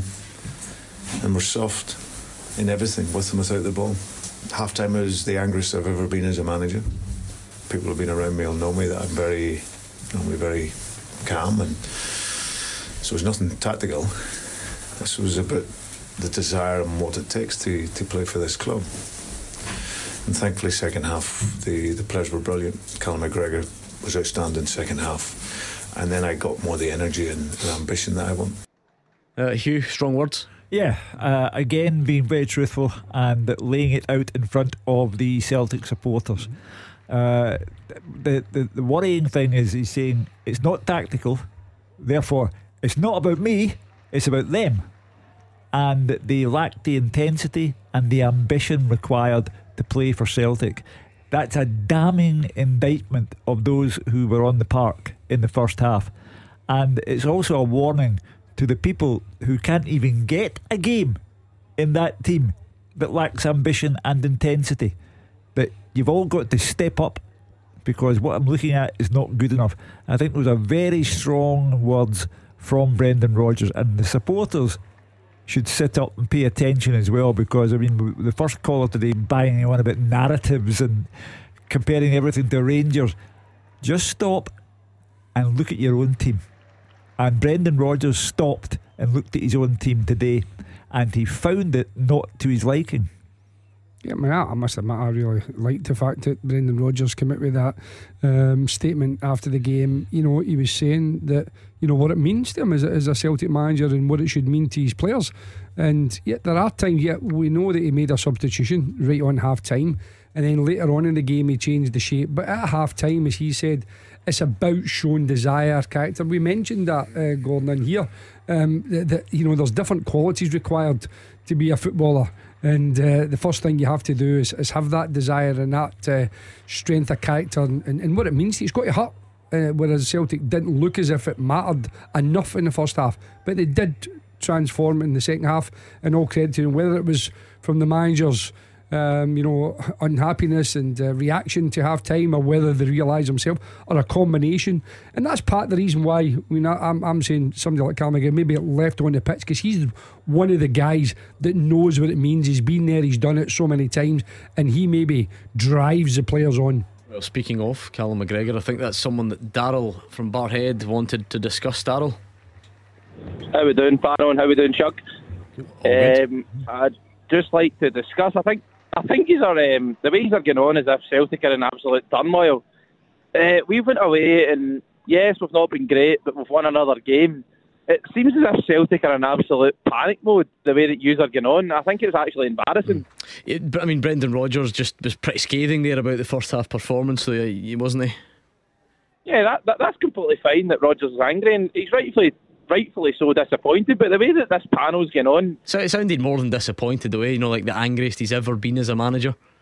and we're soft in everything, with and without the ball. Half time is the angriest I've ever been as a manager. People who've been around me will know me that I'm very, normally very calm, and so it's nothing tactical. This was about the desire and what it takes to, to play for this club. And thankfully, second half, the, the players were brilliant. Callum McGregor was outstanding second half, and then I got more the energy and, and ambition that I want. Uh, Hugh, strong words. Yeah, uh, again being very truthful and laying it out in front of the Celtic supporters. Uh, the, the the worrying thing is he's saying it's not tactical, therefore it's not about me, it's about them, and they lack the intensity and the ambition required to play for Celtic. That's a damning indictment of those who were on the park in the first half, and it's also a warning to the people who can't even get a game in that team that lacks ambition and intensity, that you've all got to step up, because what I'm looking at is not good enough. I think those are very strong words from Brendan Rodgers, and the supporters should sit up and pay attention as well, because I mean the first caller today banging on about narratives and comparing everything to Rangers. Just stop and look at your own team. And Brendan Rodgers stopped and looked at his own team today, and he found it not to his liking. Yeah, I mean, I, I must admit, I really liked the fact that Brendan Rodgers came out with that um, statement after the game. You know, he was saying that, you know, what it means to him as a, as a Celtic manager and what it should mean to his players. And yet there are times, yet we know that he made a substitution right on half time, and then later on in the game he changed the shape. But at half time, as he said, it's about showing desire, character. We mentioned that, uh, Gordon, in here, um, that, that you know there's different qualities required to be a footballer, and uh, the first thing you have to do is, is have that desire and that uh, strength of character, and, and, and what it means. It's got to hurt. Uh, whereas Celtic didn't look as if it mattered enough in the first half, but they did transform in the second half, and all credit to them, whether it was from the manager's Um, you know, unhappiness and uh, reaction to half time, or whether they realise themselves, or a combination. And that's part of the reason why, I mean, I'm, I'm saying somebody like Callum McGregor maybe left on the pitch, because he's one of the guys that knows what it means. He's been there, he's done it so many times, and he maybe drives the players on. Well, speaking of Callum McGregor, I think that's someone that Darryl from Barhead wanted to discuss. Darryl, how we doing, Baron? How we doing, Chuck? Um, I'd just like to discuss, I think I think he's are, um, the way he's are going on as if Celtic are in absolute turmoil. Uh, we've went away, and yes, we've not been great, but we've won another game. It seems as if Celtic are in absolute panic mode, the way that yous are going on. I think it's actually embarrassing. It, I mean, Brendan Rodgers just was pretty scathing there about the first half performance, so he wasn't he? Yeah, that, that that's completely fine that Rodgers is angry, and he's rightfully rightfully so disappointed, but the way that this panel's going on, so it sounded more than disappointed, the way, you know, like the angriest he's ever been as a manager.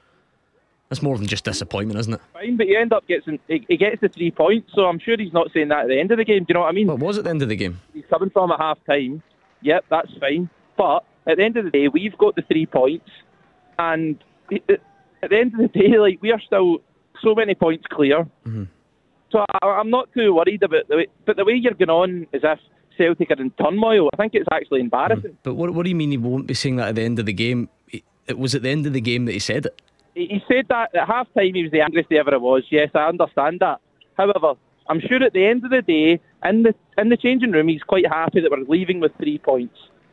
That's more than just disappointment, isn't it? Fine, but he end up gets he, he gets the three points, so I'm sure he's not saying that at the end of the game. Do you know what I mean? What was at the end of the game? He's coming from at half time. Yep, that's fine. But at the end of the day, we've got the three points, and at the end of the day, like we are still so many points clear. Mm-hmm. So I, I'm not too worried about the way, but the way you're going on as if Celtic are in turmoil, I think it's actually embarrassing. Mm. But what what do you mean he won't be saying that at the end of the game? It was at the end of the game that he said it. He said that at half time he was the angriest he ever was. Yes, I understand that. However, I'm sure at the end of the day, in the in the changing room, he's quite happy that we're leaving with three points.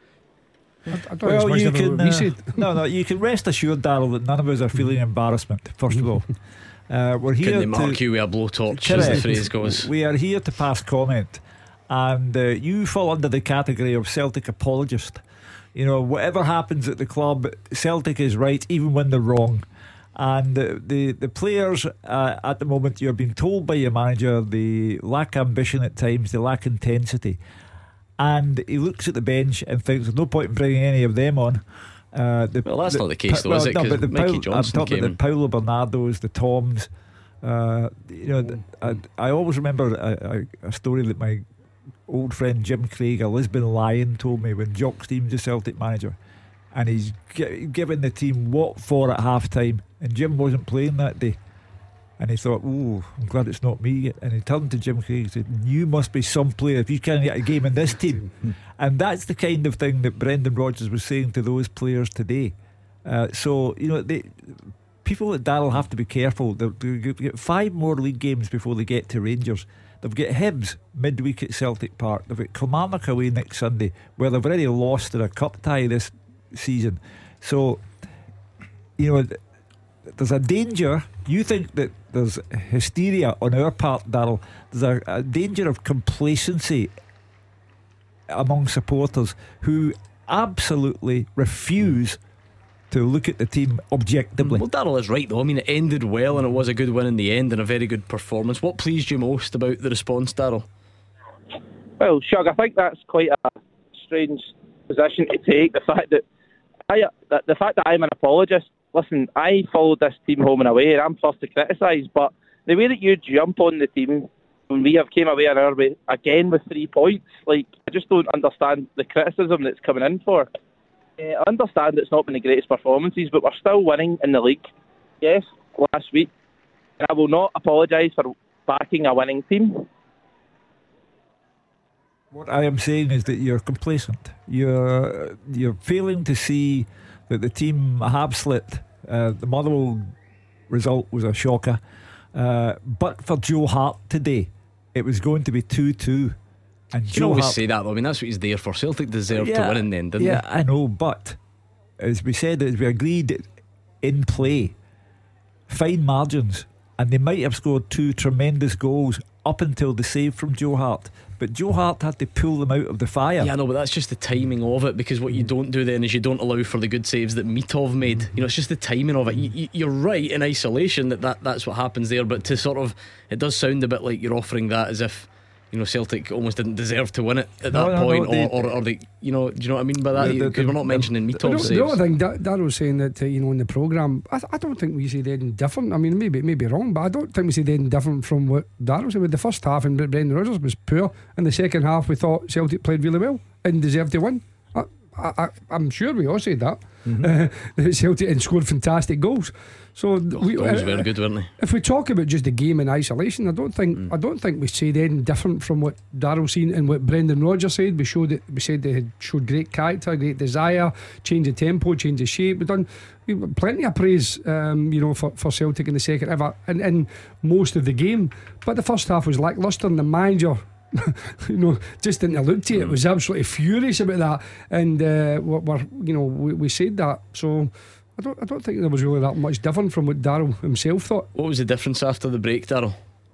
I, I well, you can, uh, no, no, you can rest assured, Darryl, that none of us are feeling embarrassment. First of all, uh, we're here. Couldn't they mark to, you with a blowtorch, correct, as the phrase goes. We are here to pass comment, and uh, you fall under the category of Celtic apologist. You know, whatever happens at the club, Celtic is right, even when they're wrong. And the the, the players uh, at the moment, you're being told by your manager, they lack ambition at times, they lack intensity. And he looks at the bench and thinks there's no point in bringing any of them on. Uh, the, well, that's the, not the case, though, well, is it? No, but the Mikey Paul, Johnson I'm talking came about the Paulo Bernardos, the Toms. Uh, you know, the, I, I always remember a, a, a story that my old friend Jim Craig, a Lisbon Lion, told me when Jock Steam's the Celtic manager, and he's g- given the team what for at half time, and Jim wasn't playing that day, and he thought, oh, I'm glad it's not me. And he turned to Jim Craig and said, you must be some player if you can't get a game in this team. And that's the kind of thing that Brendan Rodgers was saying to those players today. Uh, so you know, they, people at Darryl have to be careful. They'll, they'll get five more league games before they get to Rangers. They've got Hibs midweek at Celtic Park. They've got Kilmarnock away next Sunday, where they've already lost in a cup tie this season. So, you know, there's a danger. You think that there's hysteria on our part, Darryl. There's a, a danger of complacency among supporters who absolutely refuse to look at the team objectively. Well, Darryl is right, though. I mean, it ended well and it was a good win in the end and a very good performance. What pleased you most about the response, Darryl? Well, Shug, I think that's quite a strange position to take. The fact that I, the, the fact that I'm an apologist. Listen, I followed this team home and away, and I'm first to criticise. But the way that you jump on the team when we have came away in our way again with three points, like I just don't understand the criticism that's coming in for. Uh, I understand it's not been the greatest performances, but we're still winning in the league. Yes, last week, and I will not apologise for backing a winning team. What I am saying is that you're complacent. You're you're failing to see that the team have slipped. Uh, the Motherwell result was a shocker, uh, but for Joe Hart today, it was going to be two two. And you Joe can always Hart, say that, though. I mean, that's what he's there for. Celtic deserved yeah, to win in the end, didn't yeah, they? Yeah, I know, but as we said, as we agreed in play, fine margins, and they might have scored two tremendous goals up until the save from Joe Hart. But Joe Hart had to pull them out of the fire. Yeah, no, but that's just the timing of it, because what you don't do then is you don't allow for the good saves that Mitov made. You know, it's just the timing of it. You, you, you're right in isolation that, that that's what happens there, but to sort of, it does sound a bit like you're offering that as if, you know, Celtic almost didn't deserve to win it at no, that no, point, no, they, or, or, or they, you know, do you know what I mean by that? Because we're not mentioning Mitov's saves. The other thing, Darryl was saying that, uh, you know, in the programme, I, th- I don't think we said anything different. I mean, maybe it may be wrong, but I don't think we said anything different from what Darryl said. With the first half, and Brendan Rodgers was poor. In the second half, we thought Celtic played really well and deserved to win. I, I, I'm sure we all said that. Mm-hmm. uh, Celtic and scored fantastic goals. So oh, we, goals uh, were good, weren't they? If we talk about just the game in isolation, I don't think mm. I don't think we said anything different from what Darryl seen and what Brendan Rodgers said. We showed it. We said they had showed great character, great desire, change the tempo, change the shape. We've done we plenty of praise, um, you know, for, for Celtic in the second half and in most of the game. But the first half was lacklustre, and the manager, you know, just didn't look to it. It was absolutely furious about that, and uh, we're, you know, we, we said that. So I don't, I don't think there was really that much different from what Darryl himself thought. What was the difference after the break, Darryl?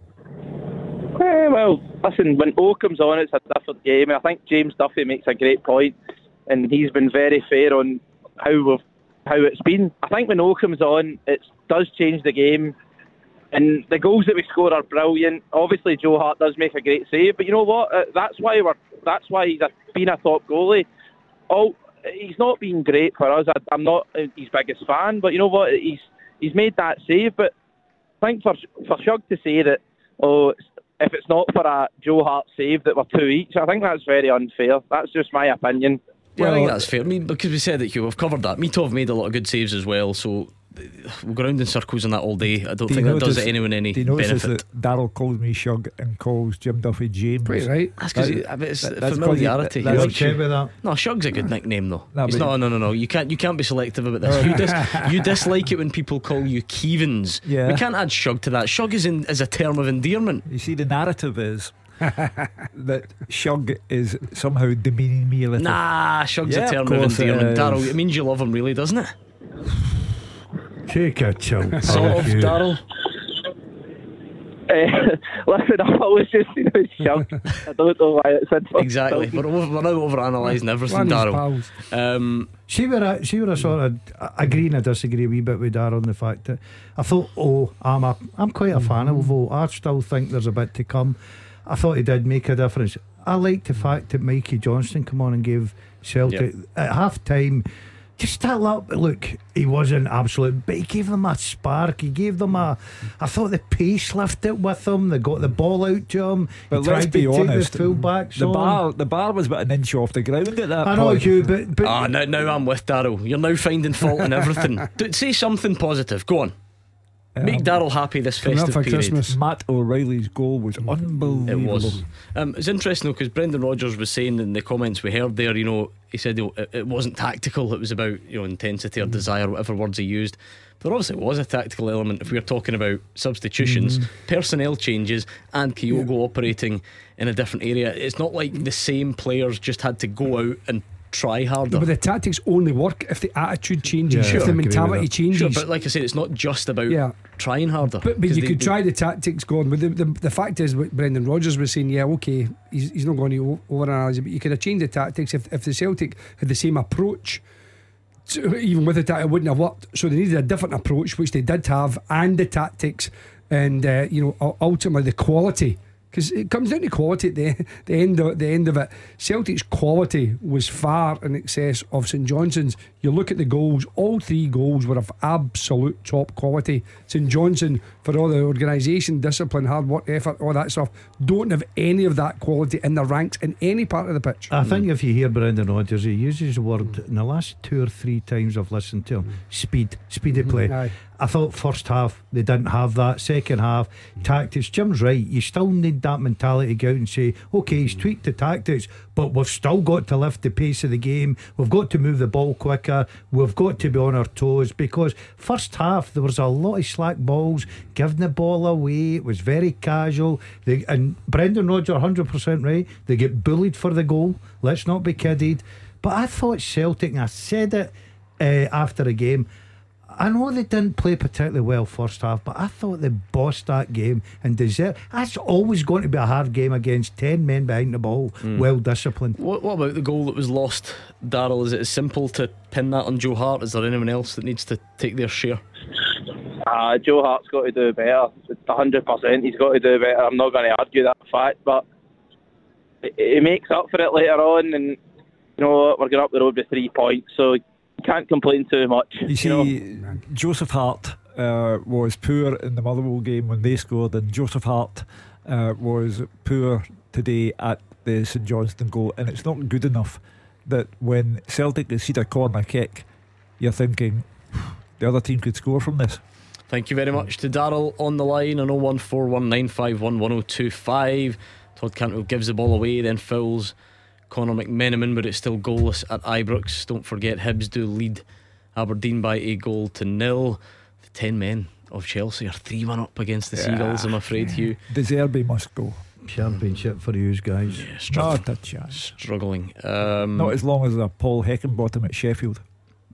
Eh, well, listen, when O comes on, it's a different game. I think James Duffy makes a great point, and he's been very fair on how we've, how it's been. I think when O comes on, it does change the game. And the goals that we score are brilliant. Obviously, Joe Hart does make a great save, but you know what? Uh, that's why we're. That's why he's a, been a top goalie. Oh, he's not been great for us. I, I'm not his biggest fan, but you know what? He's he's made that save. But I think for for Shug to say that, oh, if it's not for a Joe Hart save that we're two each, I think that's very unfair. That's just my opinion. Yeah, well, I think that's fair. I mean, because we said that, Hugh, we've covered that. Mito have made a lot of good saves as well, so we'll go around in circles on that all day. I don't do think that notice, does anyone any do you notice benefit. That Darryl calls me Shug and calls Jim Duffy James? Pretty right. That's because that, I mean, it's that, that's familiarity. That, You're okay with that? No, Shug's a good nickname though. No, He's not. No, no, no. You can't. You can't be selective about this. You, dis, you dislike it when people call you Keevans. Yeah. We can't add Shug to that. Shug is in as a term of endearment. You see, the narrative is that Shug is somehow demeaning me a little. Nah, Shug's yeah, a term of, of endearment. Darryl, is. it means you love him, really, doesn't it? Take a chill. Sort of, Darryl. Uh, listen, I was just, you know, Shug. I don't know why it's in. Exactly. We're, over, we're now over analysing everything, Darryl. Um, see where I see where I sort of agree and I disagree a wee bit with Darryl on the fact that I thought, oh, I'm a, I'm quite a fan of Vogt. I still think there's a bit to come. I thought he did make a difference. I liked the fact that Mikey Johnston come on and gave Celtic yep. at half time. Just that little, look, he wasn't absolute, but he gave them a spark. He gave them a. I thought the pace lifted with him. They got the ball out to him. But he let's tried be to honest, take the fullbacks the on. bar, the bar was about an inch off the ground at that I know, point. Hugh, but, but ah, now, now I'm with Darryl. You're now finding fault in everything. Do, say something positive. Go on. Um, Make Darryl happy this festive for period. Christmas. Matt O'Reilly's goal was unbelievable. It was. Um, it's interesting though, because Brendan Rodgers was saying in the comments we heard there, you know, he said you know, it, it wasn't tactical, it was about, you know, intensity or desire, whatever words he used. There obviously was a tactical element if we were talking about substitutions, mm. personnel changes, and Kyogo yeah. operating in a different area. It's not like the same players just had to go out and try harder. But the tactics only work if the attitude changes, Yeah, if I the agree with mentality that. changes. Sure, but like I said, it's not just about Yeah. trying harder. But, but 'cause you they- could they- try the tactics going. But the, the, the fact is, what Brendan Rodgers was saying, yeah, okay, he's, he's not going to overanalyse it, but you could have changed the tactics if, if the Celtic had the same approach. So even with the tactic, it wouldn't have worked. So they needed a different approach, which they did have, and the tactics, and uh, you know, u- ultimately the quality. Because it comes down to quality at the, the end of the end of it. Celtic's quality was far in excess of St Johnstone's. You look at the goals; all three goals were of absolute top quality. St Johnstone, for all the organisation, discipline, hard work, effort, all that stuff, don't have any of that quality in their ranks in any part of the pitch. I think if you hear Brendan Rodgers, he uses the word in the last two or three times I've listened to him, speed, speed of play. Aye. I thought first half they didn't have that. Second half, tactics. Jim's right. You still need that mentality to go out and say, okay, he's tweaked the tactics, but we've still got to lift the pace of the game. We've got to move the ball quicker. We've got to be on our toes, because first half there was a lot of slack balls, giving the ball away. It was very casual. They, and Brendan Rodgers, one hundred percent right. They get bullied for the goal. Let's not be kidded. But I thought Celtic, and I said it uh, after the game, I know they didn't play particularly well first half, but I thought they bossed that game and deserved. That's always going to be a hard game against ten men behind the ball, mm. well disciplined. What, what about the goal that was lost, Darryl? Is it as simple to pin that on Joe Hart? Is there anyone else that needs to take their share? Uh, Joe Hart's got to do better. one hundred percent he's got to do better. I'm not going to argue that fact, but he makes up for it later on, and you know, we're going up the road with three points, so can't complain too much. You see, you know? Joseph Hart uh, was poor in the Motherwell game when they scored, and Joseph Hart uh, was poor today at the St Johnstone goal, and it's not good enough that when Celtic has seen a corner kick, you're thinking the other team could score from this. Thank you very much to Darryl on the line on oh one four one nine five one one oh two five. Todd Cantwell gives the ball away, then fouls Conor McMenamin, but it's still goalless at Ibrox. Don't forget, Hibs do lead Aberdeen by a goal to nil. The ten men of Chelsea are three one up against the yeah. Seagulls, I'm afraid, Hugh. De Zerbi must go. Championship for you guys. Yeah, struggling. Not a chance. Struggling. Um, Not as long as a Paul Heckenbottom at Sheffield.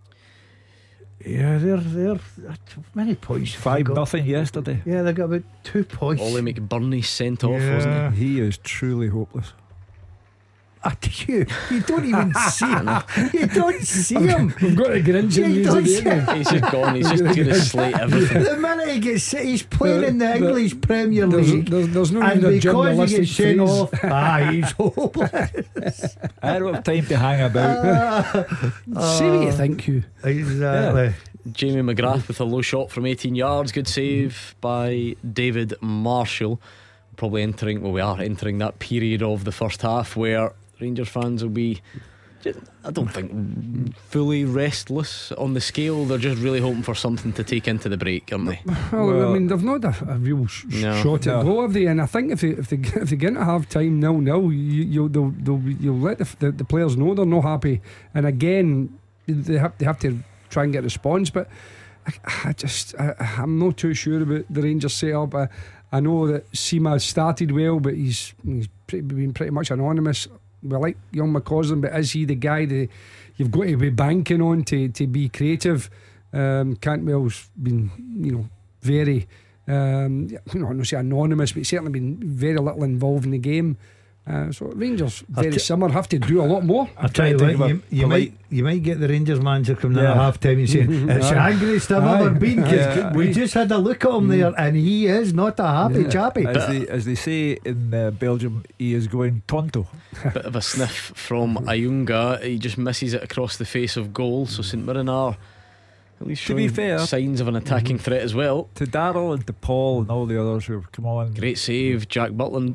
Yeah, they're they're many points. Five nothing yesterday. Yeah, they got about two points. Ollie McBurney sent off, yeah. wasn't he? He is truly hopeless. Ah, you, you don't even see him. You don't see him. We've got a Grinch in music. He's just gone. He's just going to slate everything. The minute he gets, he's playing in the, the English Premier there's, League, there's, there's no and because he gets sent phrase. off, ah, he's hopeless. I don't have time to hang about. Uh, See what you think, Hugh. Exactly. Jamie McGrath with a low shot from eighteen yards. Good save by David Marshall. Probably entering, well, we are entering that period of the first half where Rangers fans will be just, I don't think fully restless on the scale. They're just really hoping for something to take into the break, aren't they? Well, well I mean, they've not a, a real sh- no. shot at no. goal, have they? And I think if they if they, if they get to half time nil nil, you you they'll, they'll, you'll let the, the, the players know they're not happy. And again, they have they have to try and get a response. But I, I just I, I'm not too sure about the Rangers setup. I, I know that Sima started well, but he's he's pretty, been pretty much anonymous. We like young McCausland, but is he the guy that you've got to be banking on to, to be creative? Um, Cantwell's been, you know, very, um, you know, I'm not say anonymous, but he's certainly been very little involved in the game. Uh, so Rangers very t- similar, have to do a lot more. I'll tell you what, you, you might you might get the Rangers manager coming yeah. in at half time and saying it's the angriest I've ever been, yeah. we just had a look at him there and he is not a happy yeah. chappy. As they, as they say in uh, Belgium, he is going tonto. Bit of a sniff from Ayunga. He just misses it across the face of goal. So St Mirren are at least to be fair, signs of an attacking mm-hmm. threat as well. To Darrell and to Paul and all the others who have come on. Great save, Jack Butland.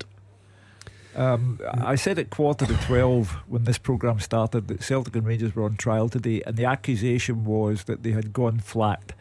Um, I said at quarter to twelve when this programme started that Celtic and Rangers were on trial today, and the accusation was that they had gone flat.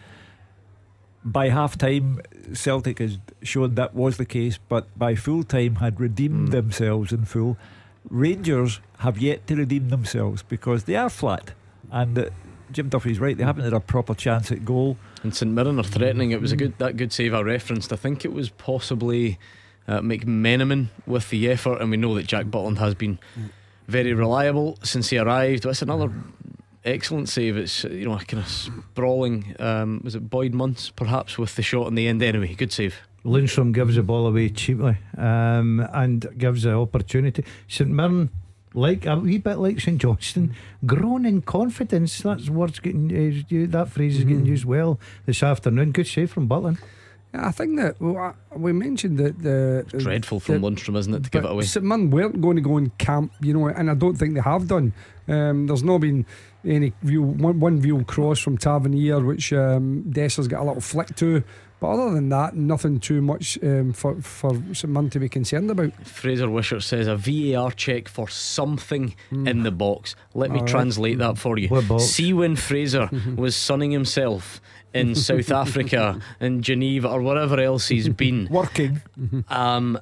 By half time, Celtic has shown that was the case, but by full time had redeemed mm. themselves in full. Rangers have yet to redeem themselves because they are flat, and uh, Jim Duffy's right, they haven't had a proper chance at goal. And St Mirren are threatening. It was a good that good save I referenced. I think it was possibly Uh, McMenamin with the effort, and we know that Jack Butland has been very reliable since he arrived. That's another excellent save. It's, you know, kind of sprawling. Um, was it Boyd Munce perhaps with the shot in the end? Anyway, good save. Lundstrom gives the ball away cheaply um, and gives the opportunity. St Mirren, like a wee bit like St Johnstone, grown in confidence. That's words getting uh, that phrase is getting used well this afternoon. Good save from Butland. I think that well, we mentioned that the it's dreadful from the, Lundstrom, isn't it, to give it away? St Mirren weren't going to go in camp, you know, and I don't think they have done. Um, there's not been any real one, one real cross from Tavernier, which um, Dessers got a little flick to. But other than that, nothing too much um, for for St Mirren to be concerned about. Fraser Wishart says a V A R check for something mm. in the box. Let me All translate right. that for you. See when Fraser was sunning himself in South Africa, in Geneva, or wherever else he's been working, um,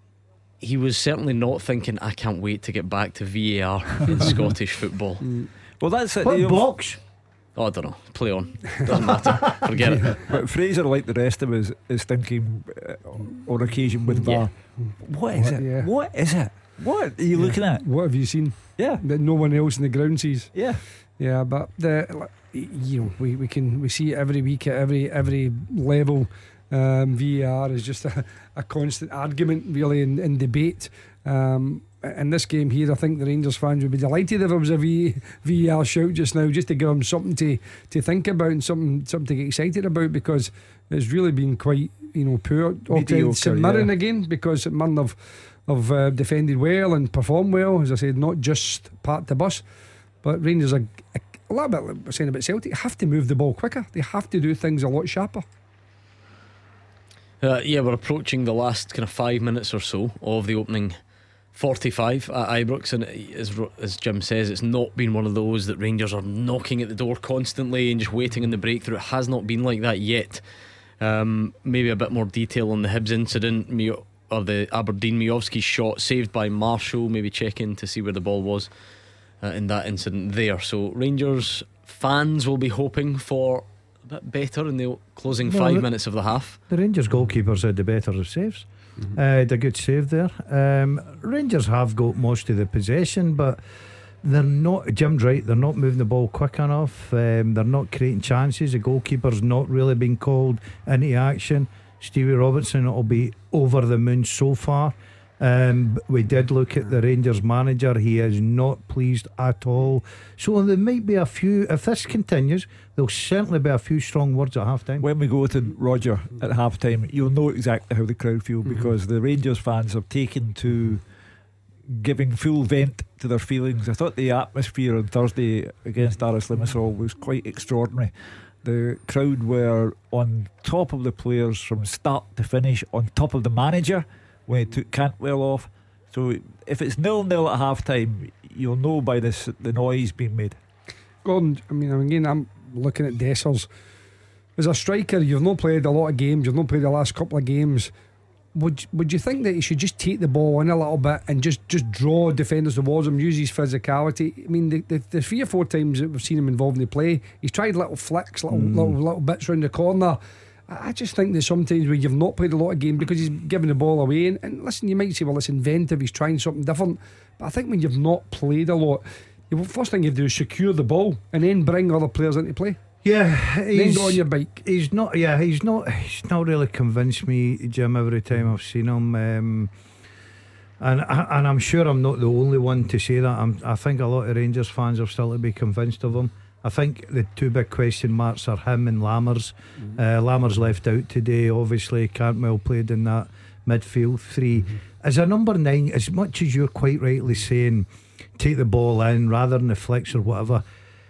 he was certainly not thinking, I can't wait to get back to V A R in Scottish football. Well, that's it. What box? Oh, I don't know. Play on. Doesn't matter. Forget it. But Fraser, like the rest of us, is thinking uh, on occasion with V A R. Yeah. What is what, it? Yeah. What is it? What are you yeah. looking at? What have you seen? Yeah, that no one else in the ground sees. Yeah, yeah. But the you know we, we can we see it every week at every every level. Um, V A R is just a, a constant argument, really, in, in debate. Um, in this game here, I think the Rangers fans would be delighted if there was a v, VAR shout just now, just to give them something to, to think about and something something to get excited about, because it's really been quite, you know, poor. St Mirren yeah. again, because St Mirren have, have uh, defended well and performed well, as I said, not just parked the bus, but Rangers are a, a little bit like we're saying about Celtic, have to move the ball quicker, they have to do things a lot sharper. Uh, yeah, we're approaching the last kind of five minutes or so of the opening forty-five at Ibrox, and as, as Jim says, it's not been one of those that Rangers are knocking at the door constantly and just waiting on the breakthrough. It has not been like that yet. Um, maybe a bit more detail on the Hibs incident, or the Aberdeen Miovski shot saved by Marshall. Maybe check in to see where the ball was uh, in that incident there. So Rangers fans will be hoping for a bit better in the closing well, five the, minutes of the half. The Rangers goalkeepers had the better of saves. Mm-hmm. Uh, had a good save there. Um, Rangers have got most of the possession, but they're not. Jim's right. They're not moving the ball quick enough. Um, they're not creating chances. The goalkeeper's not really been called into action. Stevie Robertson will be over the moon so far. Um, we did look at the Rangers manager. He is not pleased at all. So there might be a few. If this continues, there'll certainly be a few strong words at half time. When we go to Roger at half time, you'll know exactly how the crowd feel, mm-hmm. because the Rangers fans have taken to giving full vent to their feelings. I thought the atmosphere on Thursday against Aris Limassol was quite extraordinary. The crowd were on top of the players from start to finish, on top of the manager when he took Cantwell off. So if it's nil-nil at half time, you'll know by this the noise being made. Gordon, I mean, again, I'm looking at Dessers. As a striker, you've not played a lot of games, you've not played the last couple of games. Would would you think that he should just take the ball in a little bit and just, just draw defenders towards him, use his physicality? I mean, the, the, the three or four times that we've seen him involved in the play, he's tried little flicks, little mm. little, little bits round the corner. I just think that sometimes when you've not played a lot of games, because he's giving the ball away, and, and listen, you might say, well, it's inventive, he's trying something different, but I think when you've not played a lot, the first thing you do is secure the ball and then bring other players into play. Yeah, he's on your bike. He's not. Yeah, he's not. He's not really convinced me, Jim. Every time I've seen him, um, and and I'm sure I'm not the only one to say that. I'm, I think a lot of Rangers fans are still to be convinced of him. I think the two big question marks are him and Lammers. Mm-hmm. uh, Lammers left out today. Obviously, Cantwell played in that midfield three. Mm-hmm. As a number nine, as much as you're quite rightly saying, take the ball in rather than the flicks or whatever.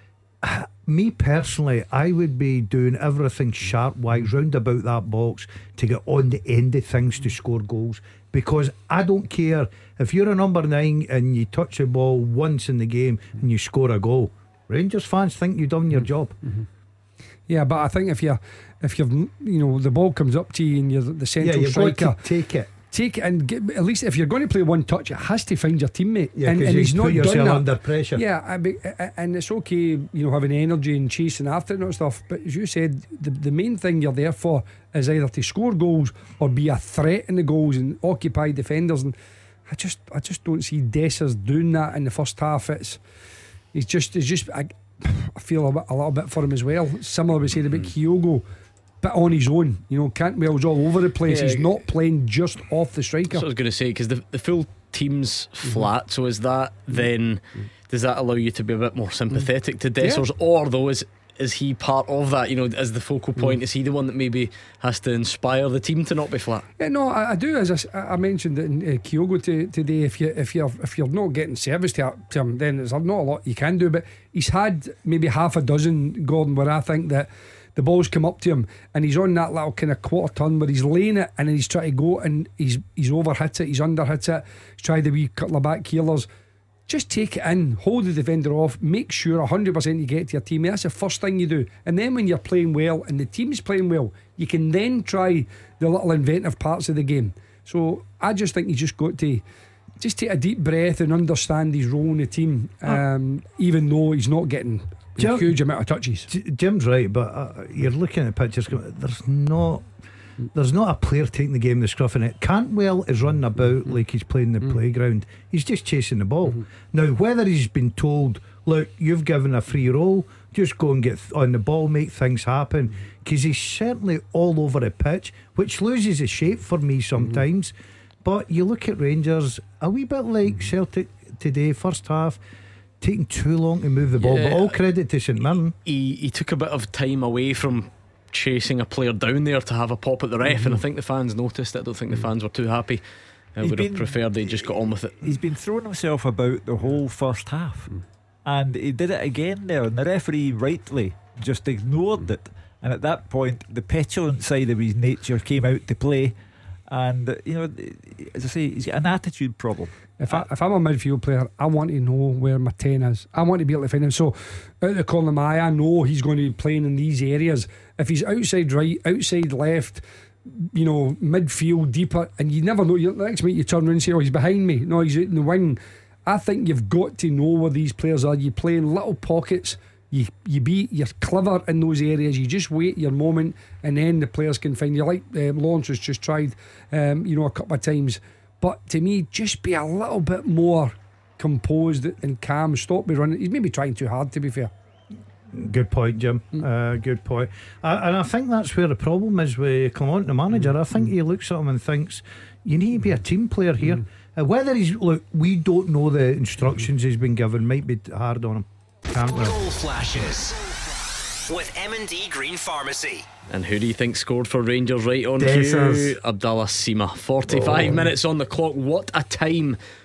Me personally, I would be doing everything sharp wise round about that box to get on the end of things to score goals, because I don't care if you're a number nine and you touch the ball once in the game and you score a goal. Rangers fans think you've done your job. Mm-hmm. Yeah, but I think if you if you've you know the ball comes up to you and you're the central yeah, you've striker, got to take it. Take it and get, at least if you're going to play one touch, it has to find your teammate. Yeah, and, and he's not put yourself under pressure. Yeah, I be, and it's okay, you know, having energy and chasing after it and stuff. But as you said, the the main thing you're there for is either to score goals or be a threat in the goals and occupy defenders. And I just, I just don't see Dessers doing that in the first half. It's, he's just, it's just. I, I feel a, bit, a little bit for him as well. Similar we said about Kyogo. But on his own, you know, Cantwell's all over the place. Yeah, he's not playing just off the striker. That's what I was going to say, because the, the full team's flat. Mm-hmm. So is that then mm-hmm. does that allow you to be a bit more sympathetic mm-hmm. to Dessers, yeah. or though is is he part of that? You know, as the focal point, mm-hmm. is he the one that maybe has to inspire the team to not be flat? Yeah, no, I, I do. As I, I mentioned it in uh, Kyogo to, today, if you if you're if you're not getting service to, to him, then there's not a lot you can do. But he's had maybe half a dozen, Gordon, where I think that the ball's come up to him and he's on that little kind of quarter turn where he's laying it and he's trying to go and he's he's over hit it, he's under hit it, he's tried a wee couple of back keelers. Just take it in, hold the defender off, make sure one hundred percent you get to your team. That's the first thing you do. And then when you're playing well and the team's playing well, you can then try the little inventive parts of the game. So I just think you just got to just take a deep breath and understand his role in the team, um, oh. even though he's not getting Jim, a huge amount of touches. Jim's right, but uh, you're looking at pictures. There's not, there's not a player taking the game the scruffing it. Cantwell is running about mm. like he's playing the mm. playground. He's just chasing the ball. Mm. Now, whether he's been told, look, you've given a free roll, just go and get on the ball, make things happen, because he's certainly all over the pitch, which loses his shape for me sometimes. Mm. But you look at Rangers, a wee bit like Celtic today, first half, taking too long to move the ball, yeah, but all credit to St Mirren. He, he took a bit of time away from chasing a player down there to have a pop at the ref, mm-hmm. and I think the fans noticed it. I don't think the fans were too happy. I would been, have preferred they just got on with it. He's been throwing himself about the whole first half, mm. and he did it again there, and the referee rightly just ignored it. And at that point, the petulant side of his nature came out to play. And uh, you know, as I say, he's got an attitude problem. If, I, if I'm a midfield player, I want to know where my ten is. I want to be able to find him. So out the corner of my eye, I know he's going to be playing in these areas. If he's outside right, outside left, you know, midfield, deeper, and you never know, you, next minute you turn around and say, oh, he's behind me. No, he's out in the wing. I think you've got to know where these players are. You play in little pockets. You you be you're clever in those areas. You just wait your moment, and then the players can find you. Like um, Lawrence has just tried, um, you know, a couple of times. But to me, just be a little bit more composed and calm. Stop me running. He's maybe trying too hard, to be fair. Good point, Jim. Mm. Uh, good point. Uh, and I think that's where the problem is with Clement, the manager. Mm. I think mm. he looks at him and thinks, you need to be a team player here. Mm. Uh, whether he's look, we don't know the instructions mm. he's been given. Might be hard on him. Can't we? Goal flashes with M and D Green Pharmacy. And who do you think scored for Rangers right on Dessers. cue? Abdallah Sima. forty-five oh. minutes on the clock. What a time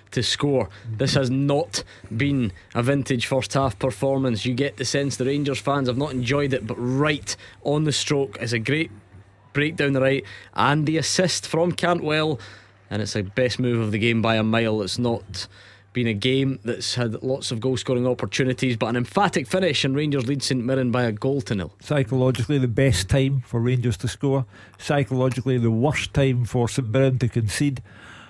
to score. This has not been a vintage first half performance. You get the sense the Rangers fans have not enjoyed it, but right on the stroke is a great break down the right and the assist from Cantwell, and it's the best move of the game by a mile. It's not been a game that's had lots of goal scoring opportunities, but an emphatic finish, and Rangers lead St Mirren by a goal to nil. Psychologically the best time for Rangers to score, psychologically the worst time for St Mirren to concede,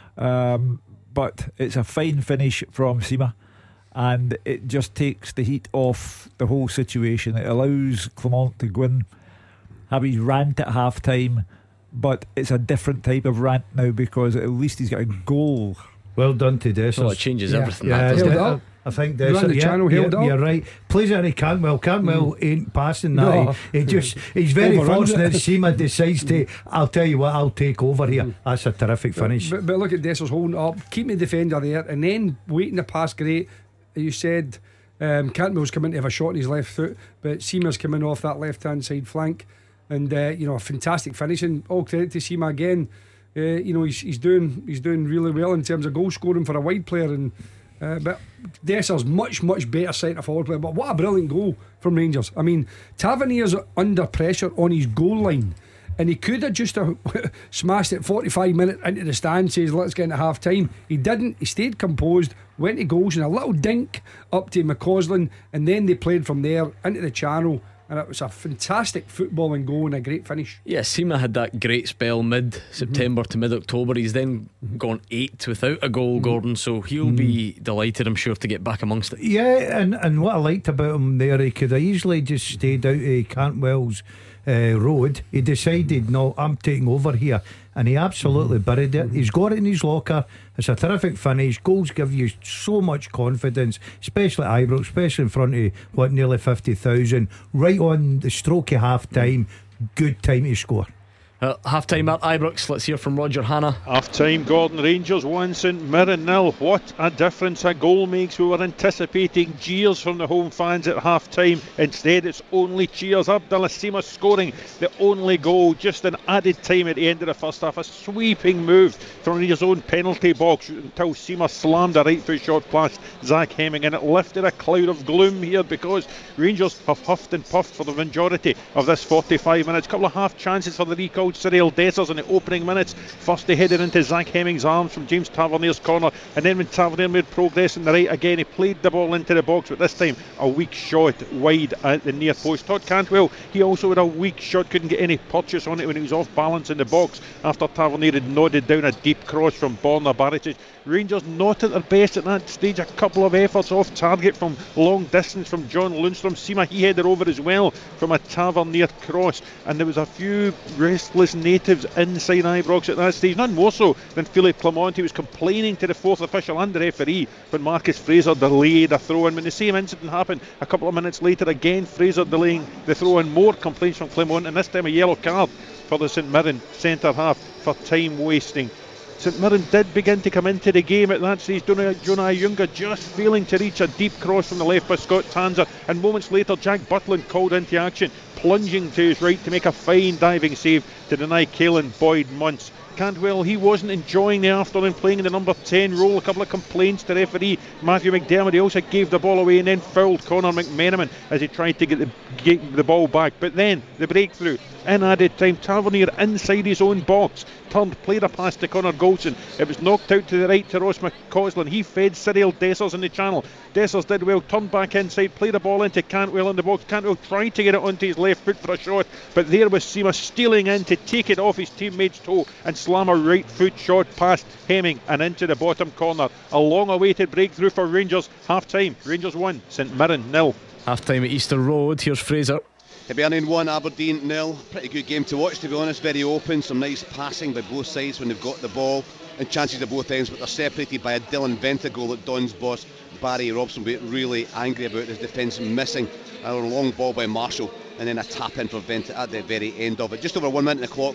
um, but it's a fine finish from Sima, and it just takes the heat off the whole situation. It allows Clement to go in, have his rant at half time, but it's a different type of rant now because at least he's got a goal. Well done to Dessers. Oh, it changes yeah. everything. Yeah, that, I, it? I think Ran Dessers. the Yeah, channel, yeah, held up. you're right. Plays it in Cantwell. Cantwell mm. ain't passing that. No. He, he just he's very Overruns fortunate. it. Seema decides to. I'll tell you what. I'll take over here. Mm. That's a terrific finish. But, but look at Dessers holding up, keeping the defender there, and then waiting to pass. Great. You said um, Cantwell's coming to have a shot in his left foot, but Seema's coming off that left hand side flank, and uh, you know, a fantastic finishing. All credit to Seema again. Uh, you know, he's he's doing he's doing really well in terms of goal scoring for a wide player, and uh, but Dessers much much better centre forward player. But what a brilliant goal from Rangers. I mean, Tavernier's under pressure on his goal line, and he could have just uh, smashed it forty-five minutes into the stand, says let's get into half time. He didn't. He stayed composed, went to goals, and a little dink up to McCausland, and then they played from there into the channel. And it was a fantastic footballing goal and a great finish. Yeah, Seema had that great spell mid-September mm-hmm. to mid-October. He's then mm-hmm. gone eight without a goal, mm-hmm. Gordon, so he'll mm-hmm. be delighted, I'm sure, to get back amongst it. Yeah, and, and what I liked about him there, he could have easily just stayed out of Cantwell's uh, road. He decided, no, I'm taking over here, and he absolutely mm-hmm. buried it. He's got it in his locker. It's a terrific finish. Goals give you so much confidence, especially at Ibrox, especially in front of what, nearly fifty thousand. Right on the stroke of half time. Good time to score. Uh, half time at Ibrox. Let's hear from Roger Hannah. Half time, Gordon. Rangers one, St Mirren nil. What a difference a goal makes. We were anticipating jeers from the home fans at half time. Instead, it's only cheers. Abdallah Sima scoring the only goal just in added time at the end of the first half. A sweeping move from his own penalty box until Sima slammed a right foot shot past Zach Hemming, and it lifted a cloud of gloom here because Rangers have huffed and puffed for the majority of this forty-five minutes. A couple of half chances for the recalled Cyril Dessers in the opening minutes. First they headed into Zach Hemming's arms from James Tavernier's corner, and then when Tavernier made progress in the right again, he played the ball into the box, but this time a weak shot wide at the near post. Todd Cantwell, he also had a weak shot, couldn't get any purchase on it when he was off balance in the box after Tavernier had nodded down a deep cross from Borna Barisic. Rangers not at their best at that stage. A couple of efforts off target from long distance from John Lundstrom. Sima, he headed over as well from a Tavernier cross, and there was a few restless natives inside Ibrox at that stage, none more so than Philippe Clement. He was complaining to the fourth official and the referee when Marcus Fraser delayed a throw-in. When the same incident happened a couple of minutes later, again Fraser delaying the throw-in. More complaints from Clement, and this time a yellow card for the St Mirren centre half for time wasting. St Mirren did begin to come into the game at that stage. Jonah Ayunga just failing to reach a deep cross from the left by Scott Tanser, and moments later Jack Butland called into action, plunging to his right to make a fine diving save to deny Caelan Boyd Muntz. Cantwell, he wasn't enjoying the afternoon playing in the number ten role. A couple of complaints to referee Matthew McDermott. He also gave the ball away and then fouled Conor McMenamin as he tried to get the, get the ball back. But then the breakthrough in added time. Tavernier inside his own box turned, played a pass to Connor Goldson. It was knocked out to the right to Ross McCausland. He fed Cyril Dessers in the channel. Dessers did well, turned back inside, played the ball into Cantwell in the box. Cantwell tried to get it onto his left foot for a shot, but there was Sima stealing in to take it off his teammate's toe and slam a right foot shot past Hemming and into the bottom corner. A long awaited breakthrough for Rangers. Half time, Rangers one, St Mirren nil. Half time at Easter Road. Here's Fraser. Hibernian one, Aberdeen nil. Pretty good game to watch, to be honest. Very open, some nice passing by both sides when they've got the ball, and chances at both ends, but they're separated by a Dylan Venta goal that Don's boss Barry Robson will be really angry about his defence missing. A long ball by Marshall, and then a tap in for Venta at the very end of it. Just over one minute on the clock.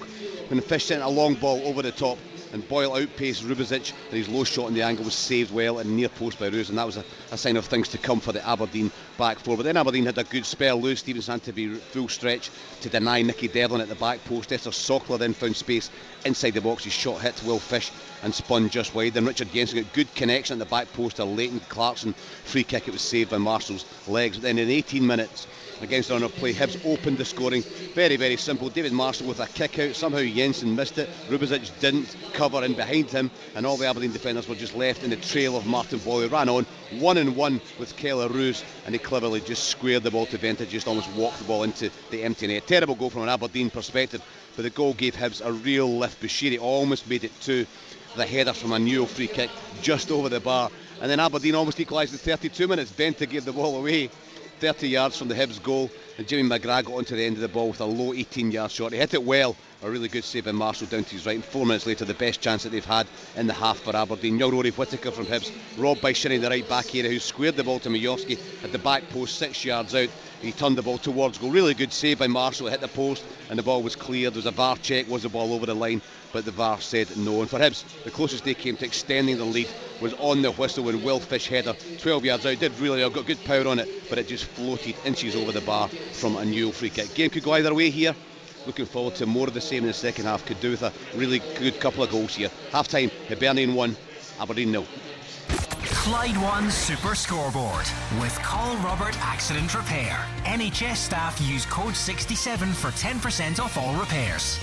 when Fish sent a long ball over the top and Boyle outpaced Rubezic, and his low shot in the angle was saved well and near post by Roos, and that was a, a sign of things to come for the Aberdeen back four. But then Aberdeen had a good spell. Lewis Stevenson had to be full stretch to deny Nicky Devlin at the back post. Esther Sokler then found space inside the box. His shot hit Will Fish and spun just wide. Then Richard Jensen got good connection at the back post to Leighton Clarkson. Free kick, it was saved by Marshall's legs. But then in eighteen minutes, against the run of play, Hibs opened the scoring. Very, very simple. David Marshall with a kick out. Somehow Jensen missed it. Rubezic didn't cover in behind him, and all the Aberdeen defenders were just left in the trail of Martin Boyle. He ran on one and one with Keller Roos, and he cleverly just squared the ball to Venta, just almost walked the ball into the empty net. Terrible goal from an Aberdeen perspective, but the goal gave Hibs a real lift. Bushiri almost made it two. The header from a Newell free kick just over the bar, and then Aberdeen almost equalised in thirty-two minutes. Venta gave the ball away thirty yards from the Hibs goal, and Jimmy McGrath got onto the end of the ball with a low eighteen yard shot. He hit it well, a really good save by Marshall down to his right, and four minutes later the best chance that they've had in the half for Aberdeen. Young Rory Whittaker from Hibs, robbed by Shinnie in the right back area, who squared the ball to Majowski at the back post six yards out. He turned the ball towards goal. Really good save by Marshall. It hit the post and the ball was cleared. There was a V A R check, was the ball over the line, but the V A R said no. And for Hibs, the closest they came to extending the lead was on the whistle when Will Fish header twelve yards out, did really well, got good power on it, but it just floated inches over the bar from a Newell free kick. Game could go either way here. Looking forward to more of the same in the second half. Could do with a really good couple of goals here. Half time, Hibernian one, Aberdeen nil. Clyde One Super Scoreboard with Carl Robert Accident Repair. N H S staff use code sixty-seven for ten percent off all repairs.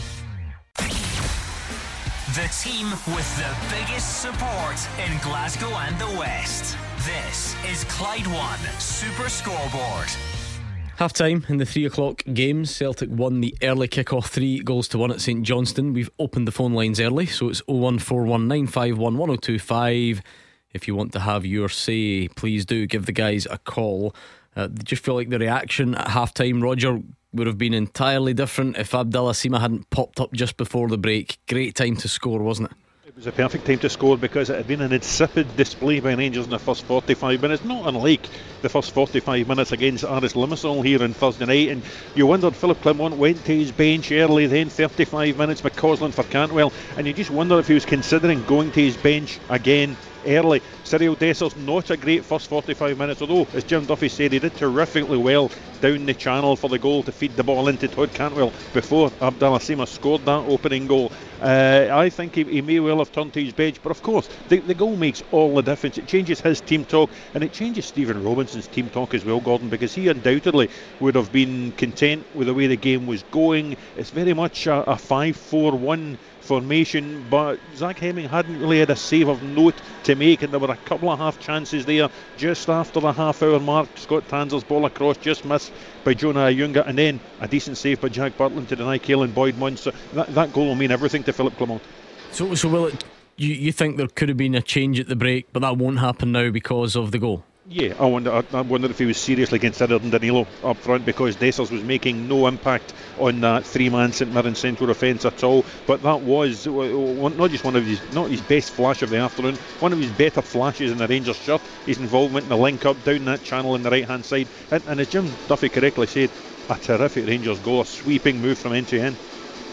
The team with the biggest support in Glasgow and the West. This is Clyde One Super Scoreboard. Half time in the three o'clock games. Celtic won the early kick-off three goals to one at St Johnstone. We've opened the phone lines early, so it's oh one four one nine five one one oh two five. If you want to have your say, please do give the guys a call. Uh, do you feel like the reaction at half time, Roger, would have been entirely different if Abdallah Sima hadn't popped up just before the break? Great time to score, wasn't it? It was a perfect time to score because it had been an insipid display by Rangers in the first forty-five minutes, not unlike the first forty-five minutes against Aris Limassol here on Thursday night. And you wondered, Philip Clement went to his bench early, then thirty-five minutes McCausland for Cantwell, and you just wonder if he was considering going to his bench again early. Cyril Dessers, not a great first forty-five minutes, although as Jim Duffy said, he did terrifically well down the channel for the goal to feed the ball into Todd Cantwell before Abdallah Sima scored that opening goal. uh, I think he, he may well have turned to his bench, but of course the, the goal makes all the difference. It changes his team talk, and it changes Stephen Robinson's team talk as well, Gordon, because he undoubtedly would have been content with the way the game was going. It's very much a, a five four one formation, but Zach Hemming hadn't really had a save of note to make, and there were a couple of half chances there just after the half hour mark. Scott Tanzer's ball across, just missed by Jonah Ayunga, and then a decent save by Jack Butland to deny Caelan Boyd Munster. That, that goal will mean everything to Philip Clement. So, so will it, you, you think there could have been a change at the break, but that won't happen now because of the goal? Yeah, I wonder, I, I wonder if he was seriously considered in Danilo up front, because Dessers was making no impact on that three-man St Mirren central defence at all. But that was not just one of his, not his best flash of the afternoon, one of his better flashes in the Rangers shirt. His involvement in the link-up down that channel on the right-hand side, and, and as Jim Duffy correctly said, a terrific Rangers goal, a sweeping move from end to end.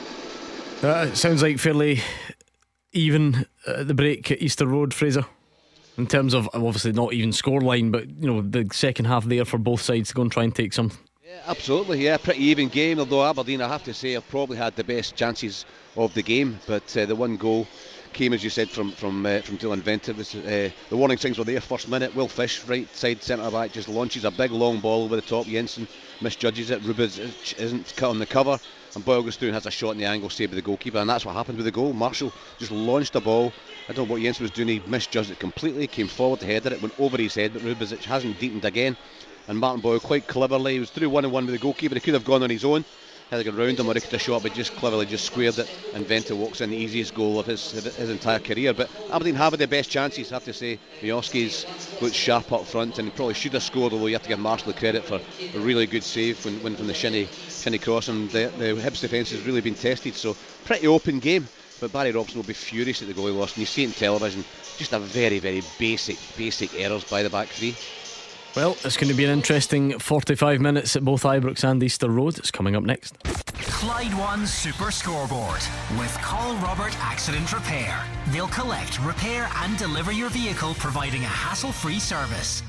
Uh, it sounds like fairly even at the break at Easter Road, Fraser, in terms of obviously not even scoreline, but you know, the second half there for both sides to go and try and take something. Yeah, absolutely, yeah, pretty even game, although Aberdeen, I have to say, have probably had the best chances of the game. But uh, the one goal came, as you said, from from uh, from Dylan Venter. Was, uh, the warning signs were there first minute. Will Fish, right side centre back, just launches a big long ball over the top. Jensen misjudges it. Rubens isn't cut on the cover, and Boyle goes through and has a shot in the angle, saved by the goalkeeper, and that's what happened with the goal. Marshall just launched a ball. I don't know what Jensen was doing. He misjudged it completely, came forward to header it, went over his head, but Rubezic hasn't deepened again, and Martin Boyle quite cleverly, he was through one and one with the goalkeeper. He could have gone on his own, had gone round him or he could have shot, but just cleverly just squared it, and Venta walks in the easiest goal of his his entire career. But Aberdeen have had the best chances, I have to say. Majowski's looked sharp up front, and he probably should have scored, although you have to give Marshall the credit for a really good save when, when from the Shinnie, Shinnie cross, and the, the Hibs defence has really been tested. So pretty open game, but Barry Robson will be furious at the goal he lost, and you see it on television, just a very very basic basic errors by the back three. Well, it's going to be an interesting forty-five minutes at both Ibrox and Easter Road. It's coming up next. Clyde One Super Scoreboard with Call Robert Accident Repair. They'll collect, repair and deliver your vehicle, providing a hassle-free service.